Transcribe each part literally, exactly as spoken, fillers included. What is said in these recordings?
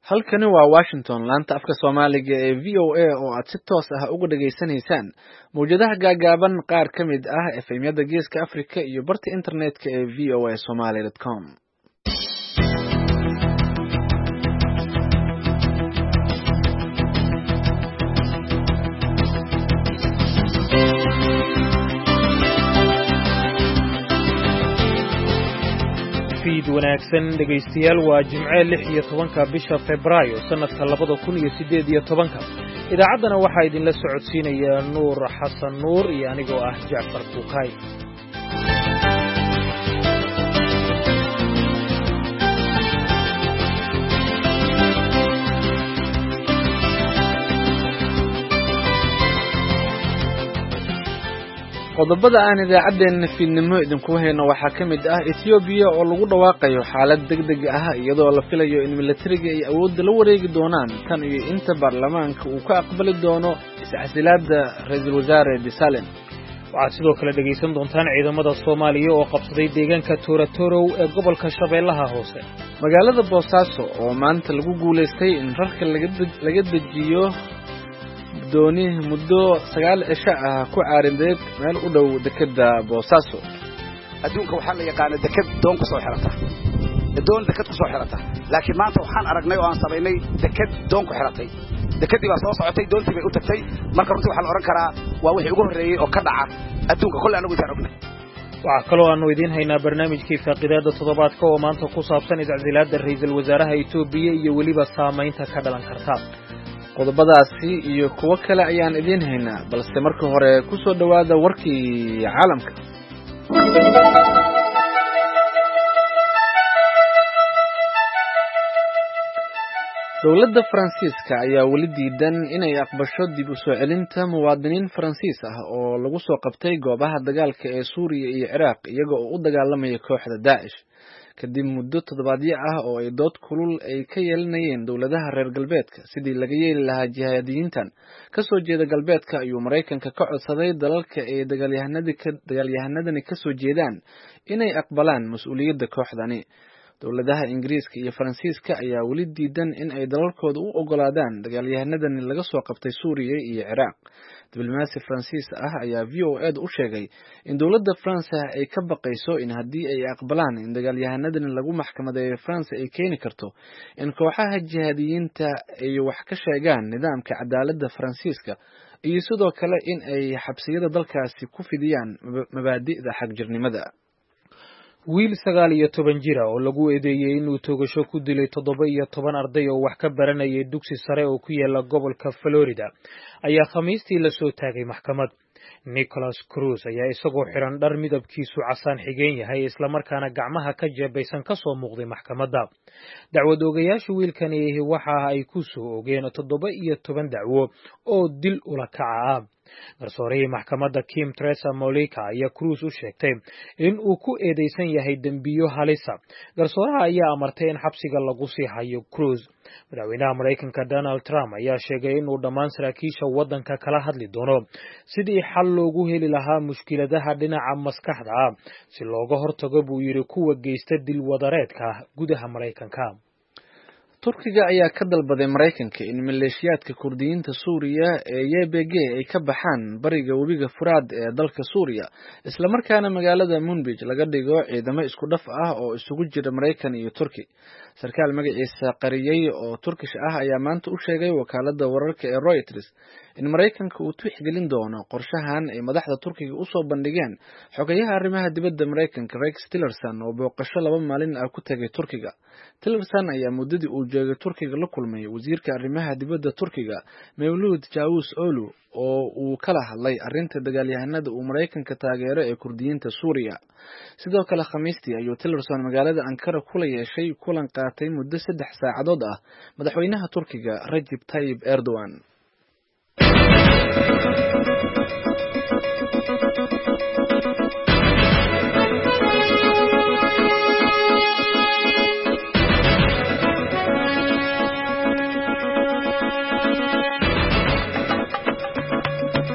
Halkani waa Washington, laanta afka Soomaaliga ee V O A oo aad si toos ah uga dhageysanaysaan mowjadaha gaagaaban qaar ka mid ah efemyada Geeska Afrika iyo barta internetka ee v o a somali dot com. fiid wanaagsan dhegaystayaal waa Jimce lix iyo tobanka bisha Febraayo sanadka labada kun iyo siddeed iyo tobanka idaacaddana waxaa idinla socodsiinaya Nuur Xasan Nuur iyo anigoo ah Jacfar Buukay. qodobada aan idaacadeena fiidnimo idinku hayno waxaa ka mid ah Ethiopia oo lagu dhawaaqayo xaalad degdeg ah iyadoo la filayo in militariga ay awood la wareegi doonaan tan iyo inta baarlamaanka uu ka aqbali doono iscasilaada ra'iisul wasaare Desalegn. waxaad sidoo kale dhegaysan doontaan ciidamada Soomaaliya oo qabsaday deegaanka Tooratoorow ee gobolka Shabeellaha Hoose. magaalada Boosaaso oo maanta lagu guuleystay in rarka laga dejiyo dooni muddo sagaal cisho ah ku caarindeed meel u dhow dekada Boosaaso. adduunka waxaa la yaqaan dekad doon ku soo xirata doon dekad ku soo xirata laakiin maanta waxaan aragnay oo aan sameynay dekad doon ku xiratay dekadii baa soo socotay doontii bay u tagtay marka runtii waxaa la oran karaa waa wixii ugu horreeyay oo ka dhaca adduunka kulli anagu isaan ognay. waxaa kaloo aanu idiin haynaa barnaamijkii faaqidaada toddobaadka oo maanta ku saabsan iscasilaada ra'iisul wasaaraha Itoobiya iyo weliba saamaynta ka dhalan karta. qodobadaasi iyo kuwo kale ayaan idiin haynaa balse marka hore ku soo dhawaada warkii caalamka. dowladda Faransiiska ayaa weli diidan inay aqbasho dib u soo celinta muwaadiniin Faransiis ah oo lagu soo qabtay goobaha dagaalka ee Suuriya iyo Ciraaq iyaga oo u dagaalamaya kooxda Daesh. kadib muddo toddobaadyo ah oo ay dood kulul ay ka yeelanayeen dowladaha reer galbeedka sidii laga yeeli lahaa jihaadiyiintan ka soo jeeda galbeedka ayuu Mareykanka ka codsaday dalalka ay dagaalyahanadani ka soo jeedaan inay aqbalaan mas'uuliyadda kooxdani. dowladaha Ingiriiska iyo Faransiiska ayaa weli diidan in ay dalalkooda u ogolaadaan dagaalyahanadani laga soo qabtay Suuriya iyo Ciraaq. diblomaasi Faransiis ah ayaa V O A u sheegay in dowladda France ay ka baqayso in haddii ay aqbalaan in dagaalyahanadani lagu maxkamadeeyo France ay keeni karto in kooxaha jihaadiyiinta ay wax ka sheegaan nidaamka cadaaladda Faransiiska iyo sidoo kale in ay xabsiyada dalkaasi ku fidiyaan mabaadi'da xagjirnimada. wiil sagaal iyo toban jira oo lagu eedeeyay inuu toogasho ku dilay toddoba iyo toban arday oo wax ka baranayay dugsi sare oo ku yaala gobolka Florida ayaa khamiistii la soo taagay maxkamad. Nicholas Cruz ayaa isagoo xiran dhar midabkiisu casaan xigeen yahay isla markaana gacmaha ka jeebaysan ka soo muuqday maxkamadda. dacwad oogayaasha wiilkani waxa ay ku soo ogeen toddoba iyo toban dacwo oo dil ula kaca ah. garsoorihii maxkamadda Kim Teresa Molika ayaa Cruz u sheegtay in uu ku eedeysan yahay dembiyo halisa. garsooraha ayaa amartay in xabsiga lagu sii hayo Cruz. madaxweynaha Mareykanka Donald Trump ayaa sheegay inuu dhammaan saraakiisha waddanka kala hadli doono sidii xal loogu heli lahaa mushkiladaha dhinaca maskaxda ah si looga hortago buu yidhi kuwa geysta dil wadareedka gudaha Mareykanka. Turkiga ayaa ka dalbaday Mareykanka in maleeshiyaadka Kurdiyiinta Suuriya ee Y P G ay ka baxaan bariga webiga Furaad ee dalka Suuriya isla markaana magaalada Manbij laga dhigo ciidamo isku dhaf ah oo isugu jira Mareykan iyo Turki. sarkaal magaciisa qariyay oo Turkish ah ayaa maanta u sheegay wakaaladda wararka ee Reuters in Mareykanka uu tixgelin doono qorshahan ay madaxda Turkiga u soo bandhigeen xogayaha arrimaha dibadda Mareykanka Rex Tillerson oo booqasho laba maalin ah ku tagay Turkiga. Tillerson ayaa muddadii uu joogay Turkiga la kulmay wasiirka arrimaha dibadda Turkiga Mevlut Cavusoglu oo uu kala hadlay arrinta dagaalyahanada uu Mareykanka taageero ee Kurdiyiinta Suuriya. sidoo kale Khamiistii ayuu Tillerson magaalada Ankara kula yeeshay kulan qaatay muddo saddex saacadood ah madaxweynaha Turkiga Recep Tayyip Erdogan. waa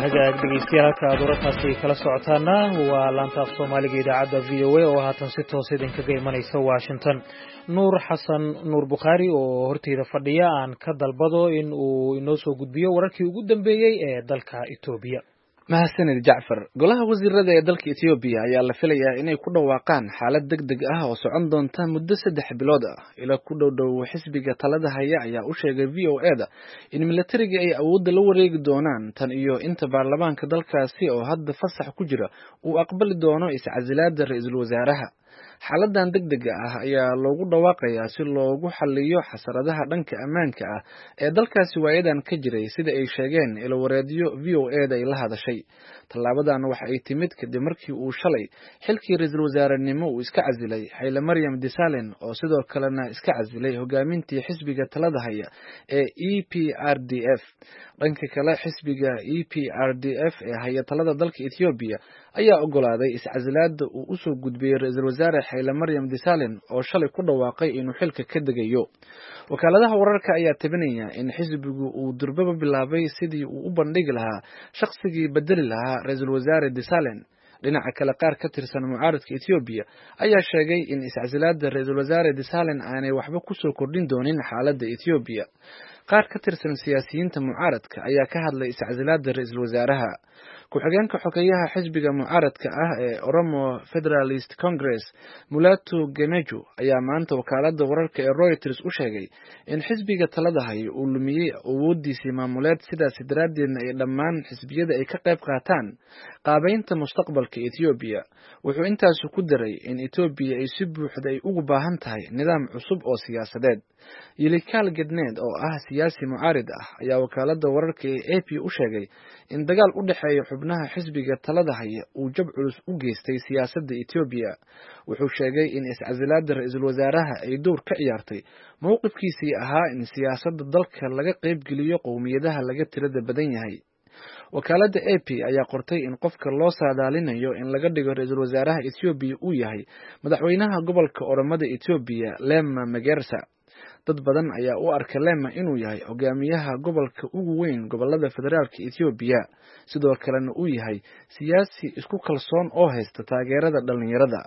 hagaag dhegeystayaal halka aad wararkaasi kala socotaana waa laanta af soomaaliga idaacadda v o a oo haatan si toos idinkaga imanaysa washington. nuur xasan nuur bukhaari oo horteyda fadhiya aan ka dalbado in uu inoo soo gudbiyo wararkii ugu dambeeyey ee dalka Itoobiya. mahadsanid Jacfar. Golaha wasiirada ee dalka Itoobiya ayaa la filayaa inay ku dhawaaqaan xaalad degdeg ah oo socon doonta muddo saddex bilood ah. Ila ku dhowdhow xisbiga talada haya ayaa u sheegay V O A da in militariga ay awoodda la wareegi doonaan tan iyo inta baarlamaanka dalkaasi oo hadda fasax ku jira uu aqbali doono iscasilaadda ra'iisul wasaaraha. xaaladan degdega ah ayaa loogu dhawaaqayaa si loogu xalliyo xasaradaha dhanka ammaanka ah ee dalkaasi waayadan ka jiray sida ay sheegeen ilo wareedyo V O A da ay la hadashay. tallaabadan waxa ay timid kadib markii uu shalay xilkii ra'iisul wasaarenimo uu iska casilay Haile Mariam Desalegn oo sidoo kalena iska casilay hogaamintii xisbiga talada haya ee E P R D F. dhanka kale xisbiga E P R D F ee haya talada dalka Itoobiya ayaa ogolaaday iscasilaadda uu u soo gudbiyay ra'iisul wasaare Haile Mariam Desalegn oo shalay ku dhawaaqay inuu xilka ka degayo. wakaaladaha wararka ayaa tabinaya in xisbigu uu durbaba bilaabay sidii uu u bandhigi lahaa shakhsigii bedeli lahaa ra'iisul wasaare Desalegn. dhinaca kale qaar ka tirsan mucaaradka Itoobiya ayaa sheegay in iscasilaadda ra'iisul wasaare Desalegn aanay waxba ku soo kordhin doonin xaaladda Itoobiya. qaar ka tirsan siyaasiyiinta mucaaradka ayaa ka hadlay iscasilaadda ra'iisul wasaaraha. ku-xigeenka xogeyaha xisbiga mucaaradka ah ee Oromo Federalist Congress Mulatu Gemeju ayaa maanta wakaaladda wararka ee Reuters u sheegay in xisbiga talada haya uu lumiyey awoodiisii maamuleed sidaas daraaddeedna ay dhammaan xisbiyada ay ka qayb qaataan qaabaynta mustaqbalka Itoobiya. wuxuu intaas ku daray in Itoobiya ay si buuxda ay ugu baahan tahay nidaam cusub oo siyaasadeed. Yilikal Gedned oo ah siyaasi mucaarid ah ayaa wakaaladda wararka ee A P u sheegay in dagaal u dhexeeya xubnaha xisbiga talada haya uu jab culus u geystay siyaasadda Itoobiya. wuxuu sheegay in iscasilaadda ra'iisul wasaaraha ay door ka ciyaartay mowqifkiisii ahaa in siyaasadda dalka laga qayb geliyo qowmiyadaha laga tirada badan yahay. wakaaladda A P ayaa qortay in qofka loo saadaalinayo in laga dhigo ra'iisul wasaaraha Itoobiya uu yahay madaxweynaha gobolka Oromada Itoobiya Lema Magersa. dad badan ayaa u arka Lema inuu yahay hogaamiyaha gobolka ugu weyn gobolada federaalka Itoobiya, sidoo kalena uu yahay siyaasi isku kalsoon oo haysta taageerada dhalinyarada.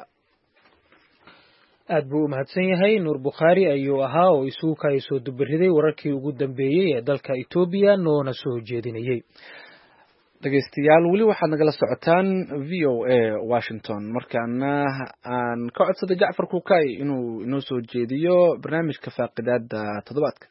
aad buu u mahadsan yahay Nuur Bukhaari ayuu ahaa oo isugu ka soo dubariday wararkii ugu dambeeyay ee dalka Itoobiya noona soo jeedinayay. dhegeystayaal weli waxaad nagala socotaan V O A Washington. markaana aan ka codsaday Jacfar Kukay inuu inoo soo jeediyo barnaamijka faaqidaada toddobaadka.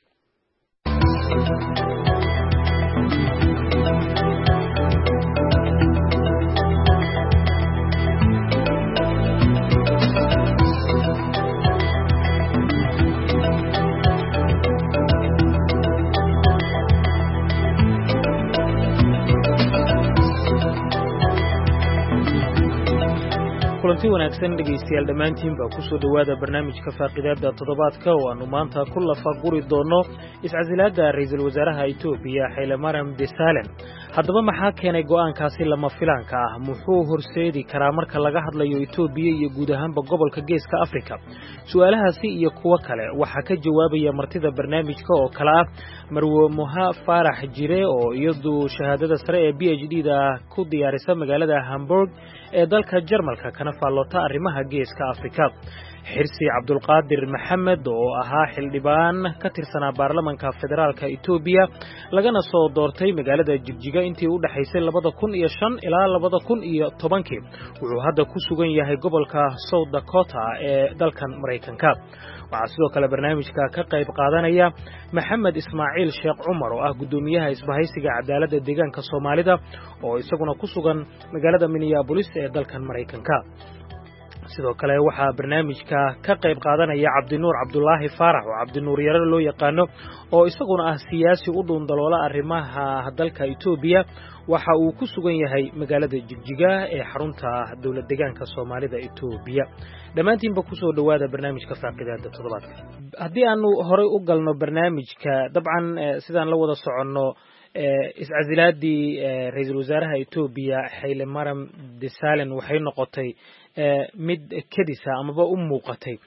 kulanti wanaagsan dhegeystayaal dhammaantiin baa ku soo dhawaada barnaamijka faaqidaada toddobaadka oo aanu maanta ku lafa guri doono iscasilaadda ra'iisul wasaaraha Itoobiya Haile Mariam Desalegn. haddaba maxaa keenay go'aankaasi lama filaanka ah? muxuu horseedi karaa marka laga hadlayo Itoobiya iyo guud ahaanba gobolka Geeska Afrika? su'aalahaasi iyo kuwa kale waxaa ka jawaabaya martida barnaamijka oo kala ah Marwo Moha Farax Jire oo iyadu shahaadada sare ee P H D da ku diyaarisa magaalada Hamburg ee dalka Jarmalka kana faallota arrimaha Geeska Afrika. xirsi Cabdulqaadir Maxamed oo ahaa xildhibaan ka tirsanaa baarlamaanka federaalka Itoobiya lagana soo doortay magaalada Jigjiga intii u dhaxaysay labada kun iyo shan ilaa labada kun iyo toban wuxuu hadda ku sugan yahay gobolka South Dakota ee dalkan Mareykanka. waxaa sidoo kale barnaamijka ka qayb qaadanaya Maxamed Ismaaciil Sheekh Cumar oo ah gudoomiyaha isbahaysiga cadaaladda deegaanka Soomaalida oo isaguna ku sugan magaalada Minneapolis ee dalkan Mareykanka. sidoo kale waxaa barnaamijka ka qayb qaadanaya Cabdinuur Cabdullaahi Faarax oo Cabdinuur Yare loo yaqaano oo isaguna ah siyaasi u dhuundaloola arrimaha dalka Itoobiya. waxa uu ku sugan yahay magaalada Jigjiga ee xarunta dawlad deegaanka Soomaalida Itoobiya. dhammaantiinba ku soo dhawaada barnaamijka faaqidaada toddobaadka. haddii aanu horay u galno barnaamijka, dabcan sidaan la wada soconno iscasilaadii ra'iisul wasaaraha Itoobiya Haile Mariam Desalegn waxay noqotay mid kedisa amaba u muuqatay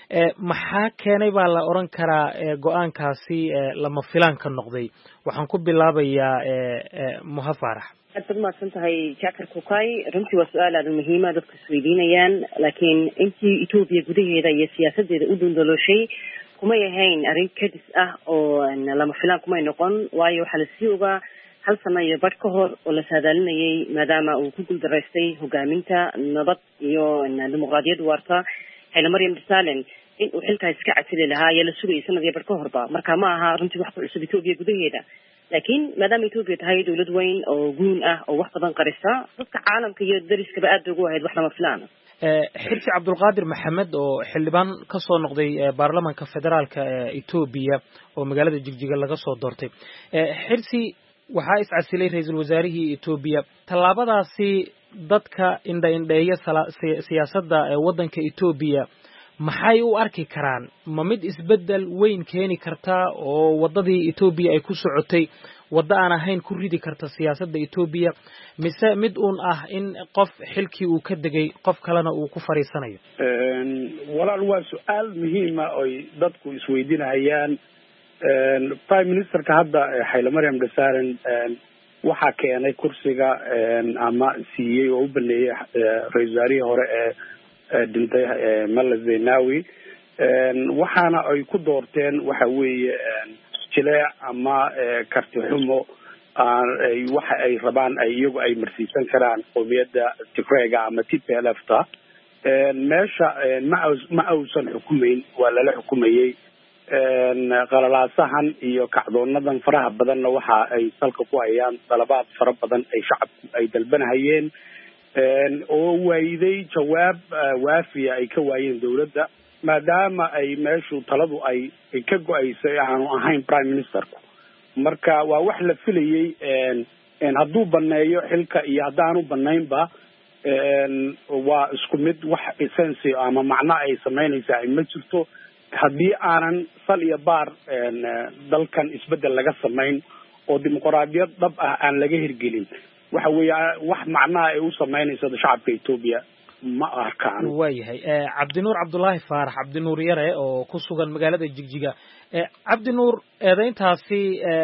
maxaa keenay baa la oran karaa go-aankaasi lama filaan ka noqday? waxaan ku bilaabayaa Moha Faarax. aad mahadsan tahay Jaakar Kukay. runtii waa su-aal aad muhiim ah dadku isweydiinayaan, laakiin intii Ethiopia gudaheeda iyo siyaasadeeda u dundalooshay kuma yahayn arrin kadis ah oo lama filaan kuma noqon, waayo waxaa la sii ogaa hal sano iyo badh ka hor oo la saadaalinayay maadaama uu ku guuldaraystay hogaaminta nabad iyo dimuqraadiyad waarta Haile Mariam Desalegn in uu xilkaa iska casili lahaa ayaa la sugayay sanad iyo badh ka horba. marka ma aha runtii wax ku cusub Ethiopia gudaheeda, laakiin maadaama Ethiopia tahay dawlad weyn oo guun ah oo wax badan qarisa, dadka caalamka iyo dariskaba aad ugu ahayd wax lama filaan ah. xirsi Cabdulqaadir Maxamed oo xildhibaan ka soo noqday baarlamaanka federaalka Ethiopia oo magaalada Jigjiga laga soo doortay. xirsi waxaa iscasilay ra'iisul wasaarihii Ethiopia. tallaabadaasi dadka indha indheeya siyaasadda waddanka Ethiopia maxay u arki karaan? ma mid isbedel weyn keeni karta oo wadadii Ethiopia ay ku socotay wada aan ahayn ku ridi karta siyaasadda Ethiopia, mise mid uun ah in qof xilkii uu ka degay qof kalena uu ku fariisanayo? walaal waa su-aal muhiim ah oo dadku isweydiinayaan. prime ministerka hadda Haile Mariam Desalegn waxaa keenay kursiga ama siiyey oo u baneeyay ra'iisul wasaarihii hore ee dhintay Meles Zenawi, waxaana ay ku doorteen waxa weeye jileec ama karti xumo ay waxa ay rabaan ay iyagu ay marsiisan karaan qowmiyadda Tigreega ama T P L F ta. meesha ma uusan xukumayn, waa lala xukumayay. qalalaasahan iyo kacdoonadan faraha badanna waxa ay salka ku hayaan dalabaad fara badan ay shacabku ay dalbanahayeen oo wayday jawaab waafiya ay ka waayeen dawladda, maadaama ay meeshu taladu ay ka go-aysay aanu ahayn prime ministerku. marka waa wax la filayay hadduu baneeyo xilka iyo haddaanu banaynba waa isku mid, wax essence ama macno ay samaynaysaa ma jirto haddii aanan sal iyo baar dalkan isbedel laga samayn oo dimuqraadiyad dhab ah aan laga hirgelin. waxa weeye wax macnaha ay u samaynayso shacabka Ethiopia ma arkaan. waayahay Cabdinuur Cabdullaahi Faarax Cabdinuur Yare oo ku sugan magaalada Jigjiga. Cabdinuur, eedayntaasi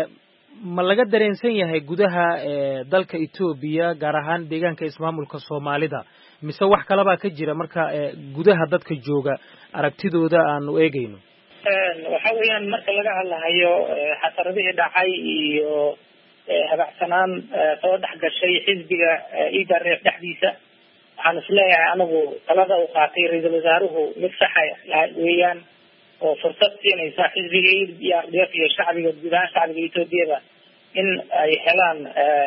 ma laga dareensan yahay gudaha dalka Ethiopia gaar ahaan deegaanka ismaamulka Soomaalida, mise wax kale baa ka jira marka gudaha dadka jooga aragtidooda aanu eegayno? waxa weeyaan marka laga hadlahayo xasaradihii dhacay iyo habacsanaan soo dhex gashay xisbiga E D R F dhexdiisa, waxaan isleeyahay anigu talada uu qaatay ra'iisul wasaaruhu mid sax ah weeyaan oo fursad siinaysa xisbiga E D R F iyo shacbiga gudaha shacbiga Ethiopia in ay helaan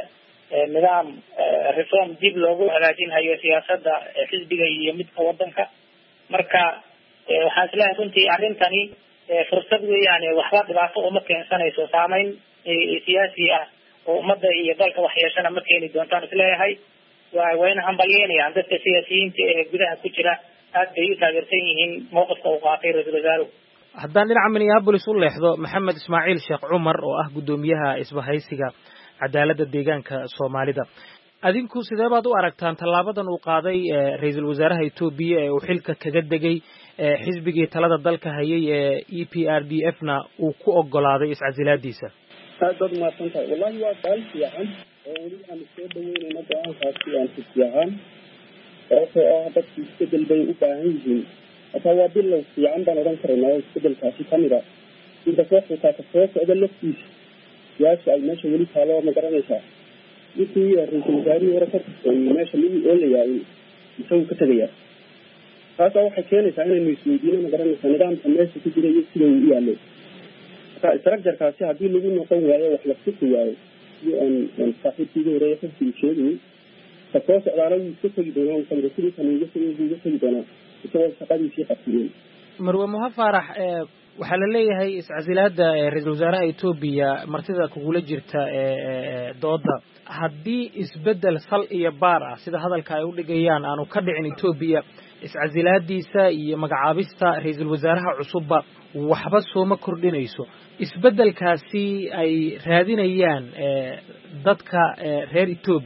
nidaam reform dib loogu hagaajinayo siyaasadda xisbiga iyo midka wadanka. marka waxaan isleeyahay runtii arrintani fursad weeyaan, waxba dhibaato uma keensanayso, saameyn siyaasi ah oo ummadda iyo dalka wax yeeshana ma keeni doontaan isleeyahay. waa wayna hambalyeynayaan dadka siyaasiyiinta ee gudaha ku jira, aad bay u taageersan yihiin mowqifka uu qaatay ra'iisul wasaaruhu. haddaan dhinaca Minneapolis u leexdo, Maxamed Ismaaciil Sheekh Cumar oo ah gudoomiyaha isbahaysiga cadaaladda deegaanka Soomaalida, adinku sidee baad u aragtaan tallaabadan uu qaaday ra'iisul wasaaraha Ethiopia ee uu xilka kaga degay xisbigii talada dalka hayay ee E P R D F na uu ku ogolaaday iscasilaadiisa? aad baad mahadsantahay. wallahi waa su'aal fiican oo weli aan soo dhaweynayno go-aankaasi aan si fiican, sababtoo ah dadku isbedel bay u baahan yihiin. hataa waa bilow fiican baan odhan karaynaa oo isbedelkaasi ka mid ah inta soo xitaa ka soo socda laftiisa siyaasi ay meesha weli taalo ma garanaysaa. ninkii ra'iisul wasaarihii hore ka tirsan meesha lagu oolayaa isagu ka tegayaa. taasaa waxay keenaysaa inaynu isweydiino ma garanaysaa nidaamka meesha ku jira iyo sida uu u yaallo. marka istaragjarkaasi haddii lagu noqon waayo wax la fisi waayo iyo aan saaxiibkiiga horeeya xisbiga sheegayay, ka soo socdaana wuu iska tegi doonaa, usan sidii kan uga tegi wuu uga tegi doonaa isagoo shaqadiisii qabsiyey. Marwe Moha Faarax, waxaa la leeyahay iscasilaada ra'iisul wasaaraha Ethiopia martida kugula jirta dooda, haddii isbedel sal iyo baar ah sida hadalka ay u dhigayaan aanu ka dhicin Ethiopia, iscasilaadiisa iyo magacaabista ra'iisul wasaaraha cusubba waxba sooma kordhinayso. isbedelkaasi ay raadinayaan dadka reer Ethiopia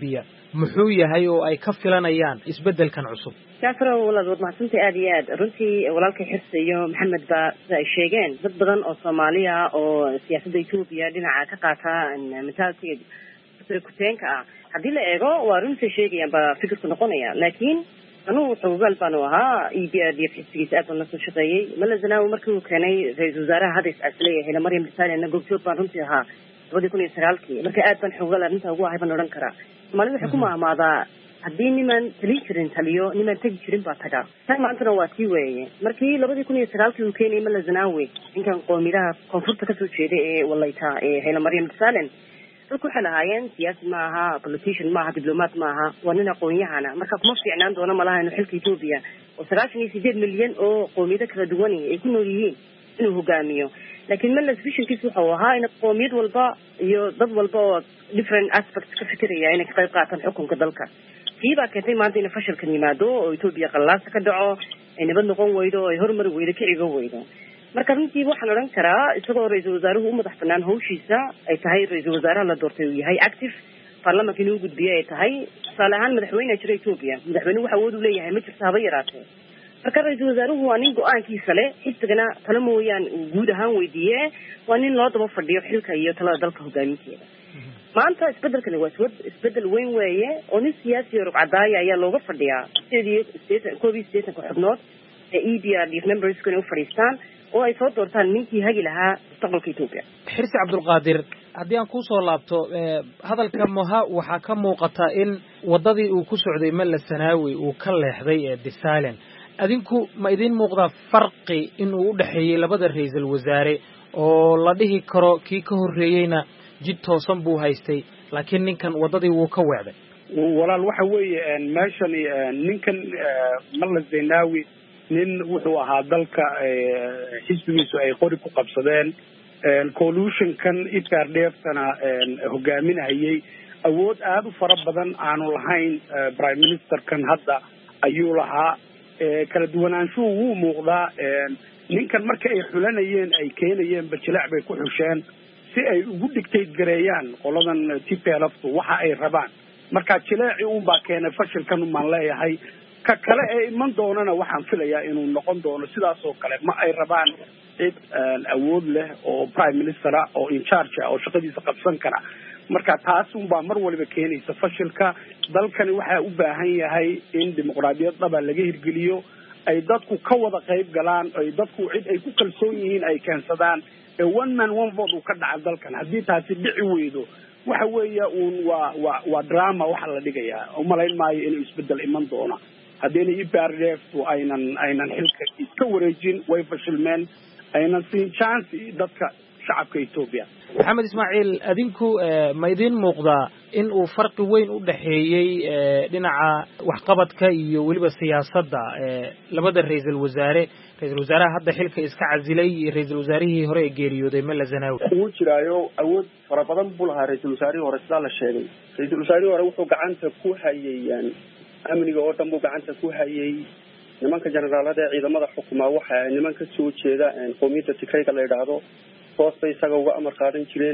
muxuu yahay oo ay ka filanayaan isbeddelkan cusub? jaafaro walaal waad mahadsantahay aad iyo aad runtii walaalkay xirse iyo maxamed ba sida ay sheegeen dad badan oo soomaaliya oo siyaasadda etoobiya dhinaca ka qaata mataalkeeda kuteenka ah haddii la eego waa runtii sheegayaan baa fikirku noqonaya laakiin anugu xogogaal baanu ahaa e b r d f xisbigiisa aad baan la soo shaqeeyey mala zanaawi markii uu keenay ra-iisul wasaaraha hadda iscasilay hele maryam desalegna goobjoog baan runtii ahaa labadii kun iyo sagaalkii marka aad baan xogogaal arrintaa ugu ahay baan odhan karaa soomaalida waxay ku maahmaadaa haddii nimaan talin jirin taliyo nimaan tegi jirin baa tagaa tan maantana waa tii weeye markii labadii kun iyo sagaalkii uu keenayay mala zanaawi ninkan qoomidaha koonfurta kasoo jeeda ee walayta ee hele maryam desalen dadku waxay lahaayeen siyaasi ma aha politician ma aha diblomaat ma aha waa nin aqoon-yahana marka kuma fiicnaan doono malaha inuu xilka etoobiya oo sagaashan iyo sideed milyan oo qoomiyado kala duwan ay ku nool yihiin inuu hogaamiyo laakiin melas visionkiisa wuxuu ahaa in qoomiyad walba iyo dad walba oo different aspects ka fikiraya inay ka qayb qaataan xukunka dalka kii baa keentay maanta inay fashalkan yimaado oo etoobiya qallaasa ka dhaco ay nabad noqon weydo oo ay horumari weydo ka cigo weydo marka runtii waxaan odhan karaa isagoo ra-iisul wasaaruhu u madax banaan hawshiisa ay tahay ra-iisul wasaaraha la doortay uu yahay active baarlamanka inuu gudbiye ay tahay tusaale ahaan madaxweyneha jira etoobiya madaxweynuhu wax awood u leeyahay ma jirto haba yaraatee marka ra-iisul wasaaruhu waa nin go-aankiisa le xisbigana tala mooyaan uu guud ahaan weydiiye waa nin loo daba fadhiyo xilka iyo talada dalka hogaaminteeda maanta isbedelkani waa isbedel weyn weeye oo nin siyaasi iyo rugcadaaya ayaa looga fadhiyaa sideed iyo sideetan koob iyo siddeetanka xubnood ee e b r d f memberska inay u fadhiistaan oo ay soo doortaan ninkii hagi lahaa mustaqbalka etoobiya. xirsi cabdulqaadir haddii aan kusoo laabto hadalka moha waxaa ka muuqata in waddadii uu ku socday mala zanaawi uu ka leexday ee desalen adinku ma idiin muuqdaa farqi inuu u dhexeeyey labada ra-iisul wasaare oo la dhihi karo kii ka horreeyeyna jid toosan buu haystay laakiin ninkan waddadii wuu ka weecday? walaal waxa weeye meeshan ninkan mala zanaawi nin wuxuu ahaa dalka xisbigiisu ay qori ku qabsadeen collusionkan e p r d f tana hogaaminahayay awood aada u fara badan aanu lahayn prime ministerkan hadda ayuu lahaa kala duwanaanshuhu wuu muuqdaa ninkan marka ay xulanayeen ay keenayeen bajilaac bay ku xusheen si ay ugu dictate gareeyaan qoladan t p l f tu waxa ay rabaan marka jilaaci unbaa keenay fashilkan umaan leeyahay ka kale ee iman doonana waxaan filayaa inuu noqon doono sidaas oo kale ma ay rabaan cid awood leh oo prime ministera oo in charge ah oo shaqadiisa qabsan kara marka taas unbaa mar waliba keenaysa fashilka dalkani waxaa u baahan yahay in dimuqraadiyad dhaba laga hirgeliyo ay dadku ka wada qayb galaan ay dadku cid ay ku kalsoon yihiin ay keensadaan ee one man one vote uu ka dhaca dalkan haddii taasi dhici weydo waxa weeye uun waa waa waa drama waxa la dhigayaa umalayn maayo inuu isbedel iman doono haddiina e p r d f aynan aynan xilka iska wareejin way fashilmeen aynan siin chance dadka shacabka etoobiya. maxamed ismaaciil adinku ma idiin muuqdaa in uu farqi weyn u dhexeeyey dhinaca waxqabadka iyo weliba siyaasadda labada ra-iisul wasaare ra-isul wasaaraha hadda xilka iska casilay iyo ra-isul wasaarihii hore ee geeriyooday mala zanaawi? wuu jiraayo awood fara badan buu lahaa ra-isul wasaarihii hore sidaa la sheegay. ra-isul wasaarihii hore wuxuu gacanta ku hayay amniga oo dhan buu gacanta ku hayay nimanka generaalada ee ciidamada xukuma waxa niman ka soo jeeda qowmiyadda tigrayga la yidhaahdo hoos bay isaga uga amar qaadan jireen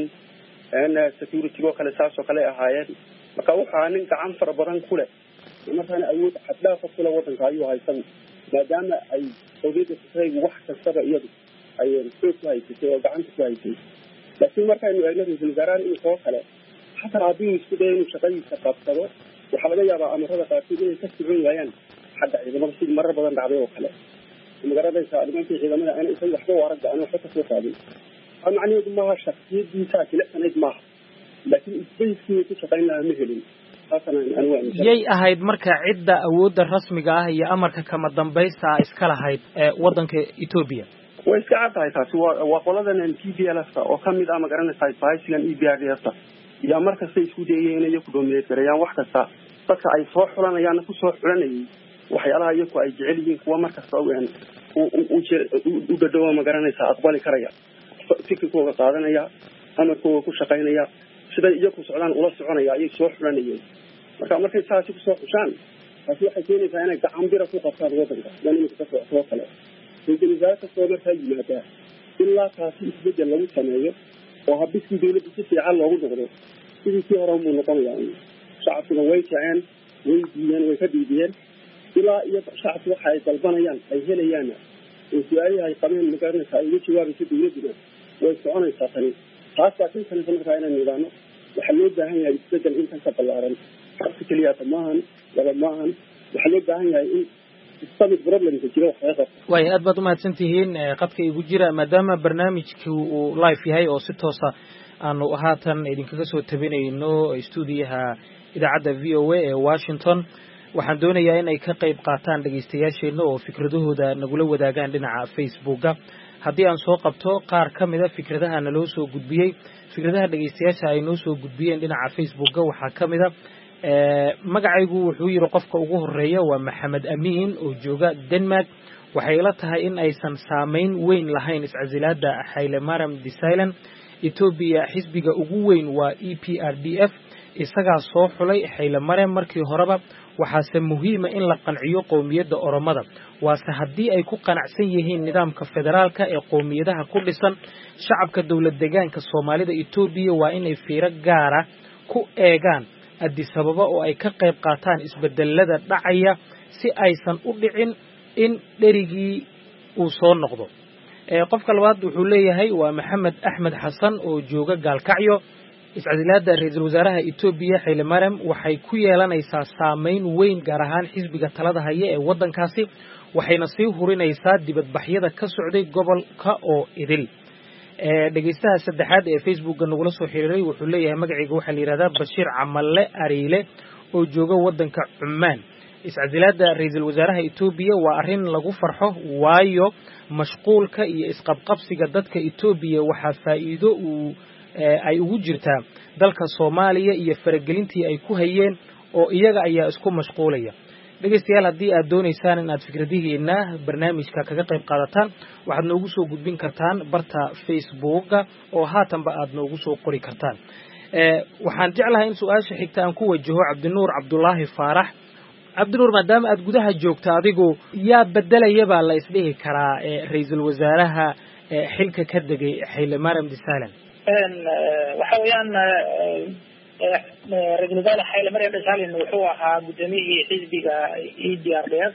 security oo kale saas oo kale ahaayeen marka waxaa nin gacan fara badan ku leh markaana awood xaddaafa kule waddanka ayuu haysan maadaama ay qowmiyadda tigrayga wax kastaba iyadu ay xoog ku haysatay oo gacanta ku haysay laakiin markaynu eegno ra-isul wasaarahan inuu soo kale xataa haddii uu isku dayo inuu shaqadiisa qabsado waxaa laga yaabaa amarada qaarkood inay ka socon waayaan xagga ciidamada sidii marar badan dhacday oo kale magaranaysaa nimankii ciidamada ana isaga waxba u aragga aan waxba kasoo qaadin a macnaheedu maaha shaksiyadiisa jilecsanayd maaha laakiin isbayskii ku shaqayn lahaa ma helin yay ahayd marka cidda awoodda rasmiga ah iyo amarka kama dambaysta ah iska lahayd waddanka etoobiya? way iska cad tahay taasi waa waa qoladan t p l f ta oo kamid ah magaranaysaa bahaysigan e b r d f ta yaa mar kasta isku dayayeen inay ku doomiyeed gareeyaan wax kasta dadka ay soo xulanayaanna ku soo xulanayay waxyaalaha iyaku ay jecel yihiin kuwa mar kasta u dhadhowa magaranaysaa aqbali karaya fikirkooga qaadanaya amarkooga ku shaqaynaya siday iyaku socdaan ula soconaya ayay soo xulanayeen marka markay saasi kusoo xushaan taasi waxay keenaysaa inay gacan bira ku qabtaan waddanka dan iminka ka socotoo kale ra-isul wasaare kastoo markaa yimaadaa ilaa taasi isbedel lagu sameeyo oo habiskii dawladda si fiican loogu noqdo sidii kii hore buu noqonayaa shacabkuna way kaceen way diideen way ka diideen ilaa iyo shacabku waxa ay dalbanayaan ay helayaan oo su-aalaha ay qabeen magaranaysa ay uga jawaabaysa dawladuna way soconaysaa tani taas baa kan kale markaa inaan nidaano waxaa loo baahan yahay isbedel intan ka ballaaran habka keliyaata maahan laba maahan waxaa loo baahan yahay in systemic problemka jira wax laga qabto way aad baad umahadsan tihiin qadka igu jira maadaama barnaamijku uu live yahay oo si toosa aanu haatan idinkaga soo tabinayno stuudiyaha idaacadda v o a ee Washington waxaan doonayaa in ay ka qayb qaataan dhageystayaasheena oo fikradahooda nagula wadaagaan dhinaca Facebooka haddii aan soo qabto qaar ka mid ah fikradaha naloo soo gudbiyay fikradaha dhageystayaasha ay noo soo gudbiyeen dhinaca Facebooka waxaa ka mid ah ee magacaygu wuxuu yiri qofka ugu horeeya waa Maxamed Amiin oo jooga Denmark waxay la tahay in aysan saameyn weyn lahayn iscasilaada Haile Mariam Desalegn Ethiopia xisbiga ugu weyn waa E P R D F isaga soo xulay Haile Mariam markii horeba waxaase muhiim ah in la qanciyo qowmiyadda Oromada waase haddii ay ku qanacsan yihiin nidaamka federaalka ee qowmiyadaha ku dhisan shacabka dawlad deegaanka Soomaalida Ethiopia waa inay fiiro gaar ah ku eegaan Addis Ababa oo ay ka qayb qaataan isbedelada dhacaya si aysan u dhicin in dherigii uu soo noqdo ee qofka labaad wuxuu leeyahay waa Maxamed Axmed Xasan oo jooga Gaalkacyo iscasilaada ra'iisul wasaaraha Ethiopia Haile Mariam waxay ku yeelanaysaa saameyn weyn gaar ahaan xisbiga talada haya ee wadankaasi waxayna sii hurinaysaa dibadbaxyada ka socday gobolka oo idil ee dhageystaha saddexaad ee Facebook nagula soo xiriiray wuxuu leeyahay magaciisa waxa la yiraahdaa Bashiir Camalle Ariile oo jooga wadanka Cumaan iscasilaada ra'iisul wasaaraha Ethiopia waa arrin lagu farxo waayo mashquulka iyo isqabqabsiga dadka Ethiopia waxa faa'iido uu ay ugu jirtaa dalka Soomaaliya iyo faragelintii ay ku hayeen oo iyaga ayaa isku mashquulaya dhageystayaal haddii aad doonaysaan in aad fikradihiina barnaamijka kaga qayb qaadataan waxaad noogu soo gudbin kartaan barta Facebooka oo haatanba aad noogu soo qori kartaan ee waxaan jeclahay in su'aasha xigta aan ku wajaho Cabdinuur Cabdullaahi Faarax Cabdinuur maadaama aad gudaha joogto adigu yaa bedelayaba la isdhihi karaa ee ra'iisul wasaaraha xilka ka degay Haile Mariam Desalegn een waxa weeyaan ra'iisul wasaare Haile Mariam Desalegn wuxuu ahaa gudoomiyihii xisbiga E D R D F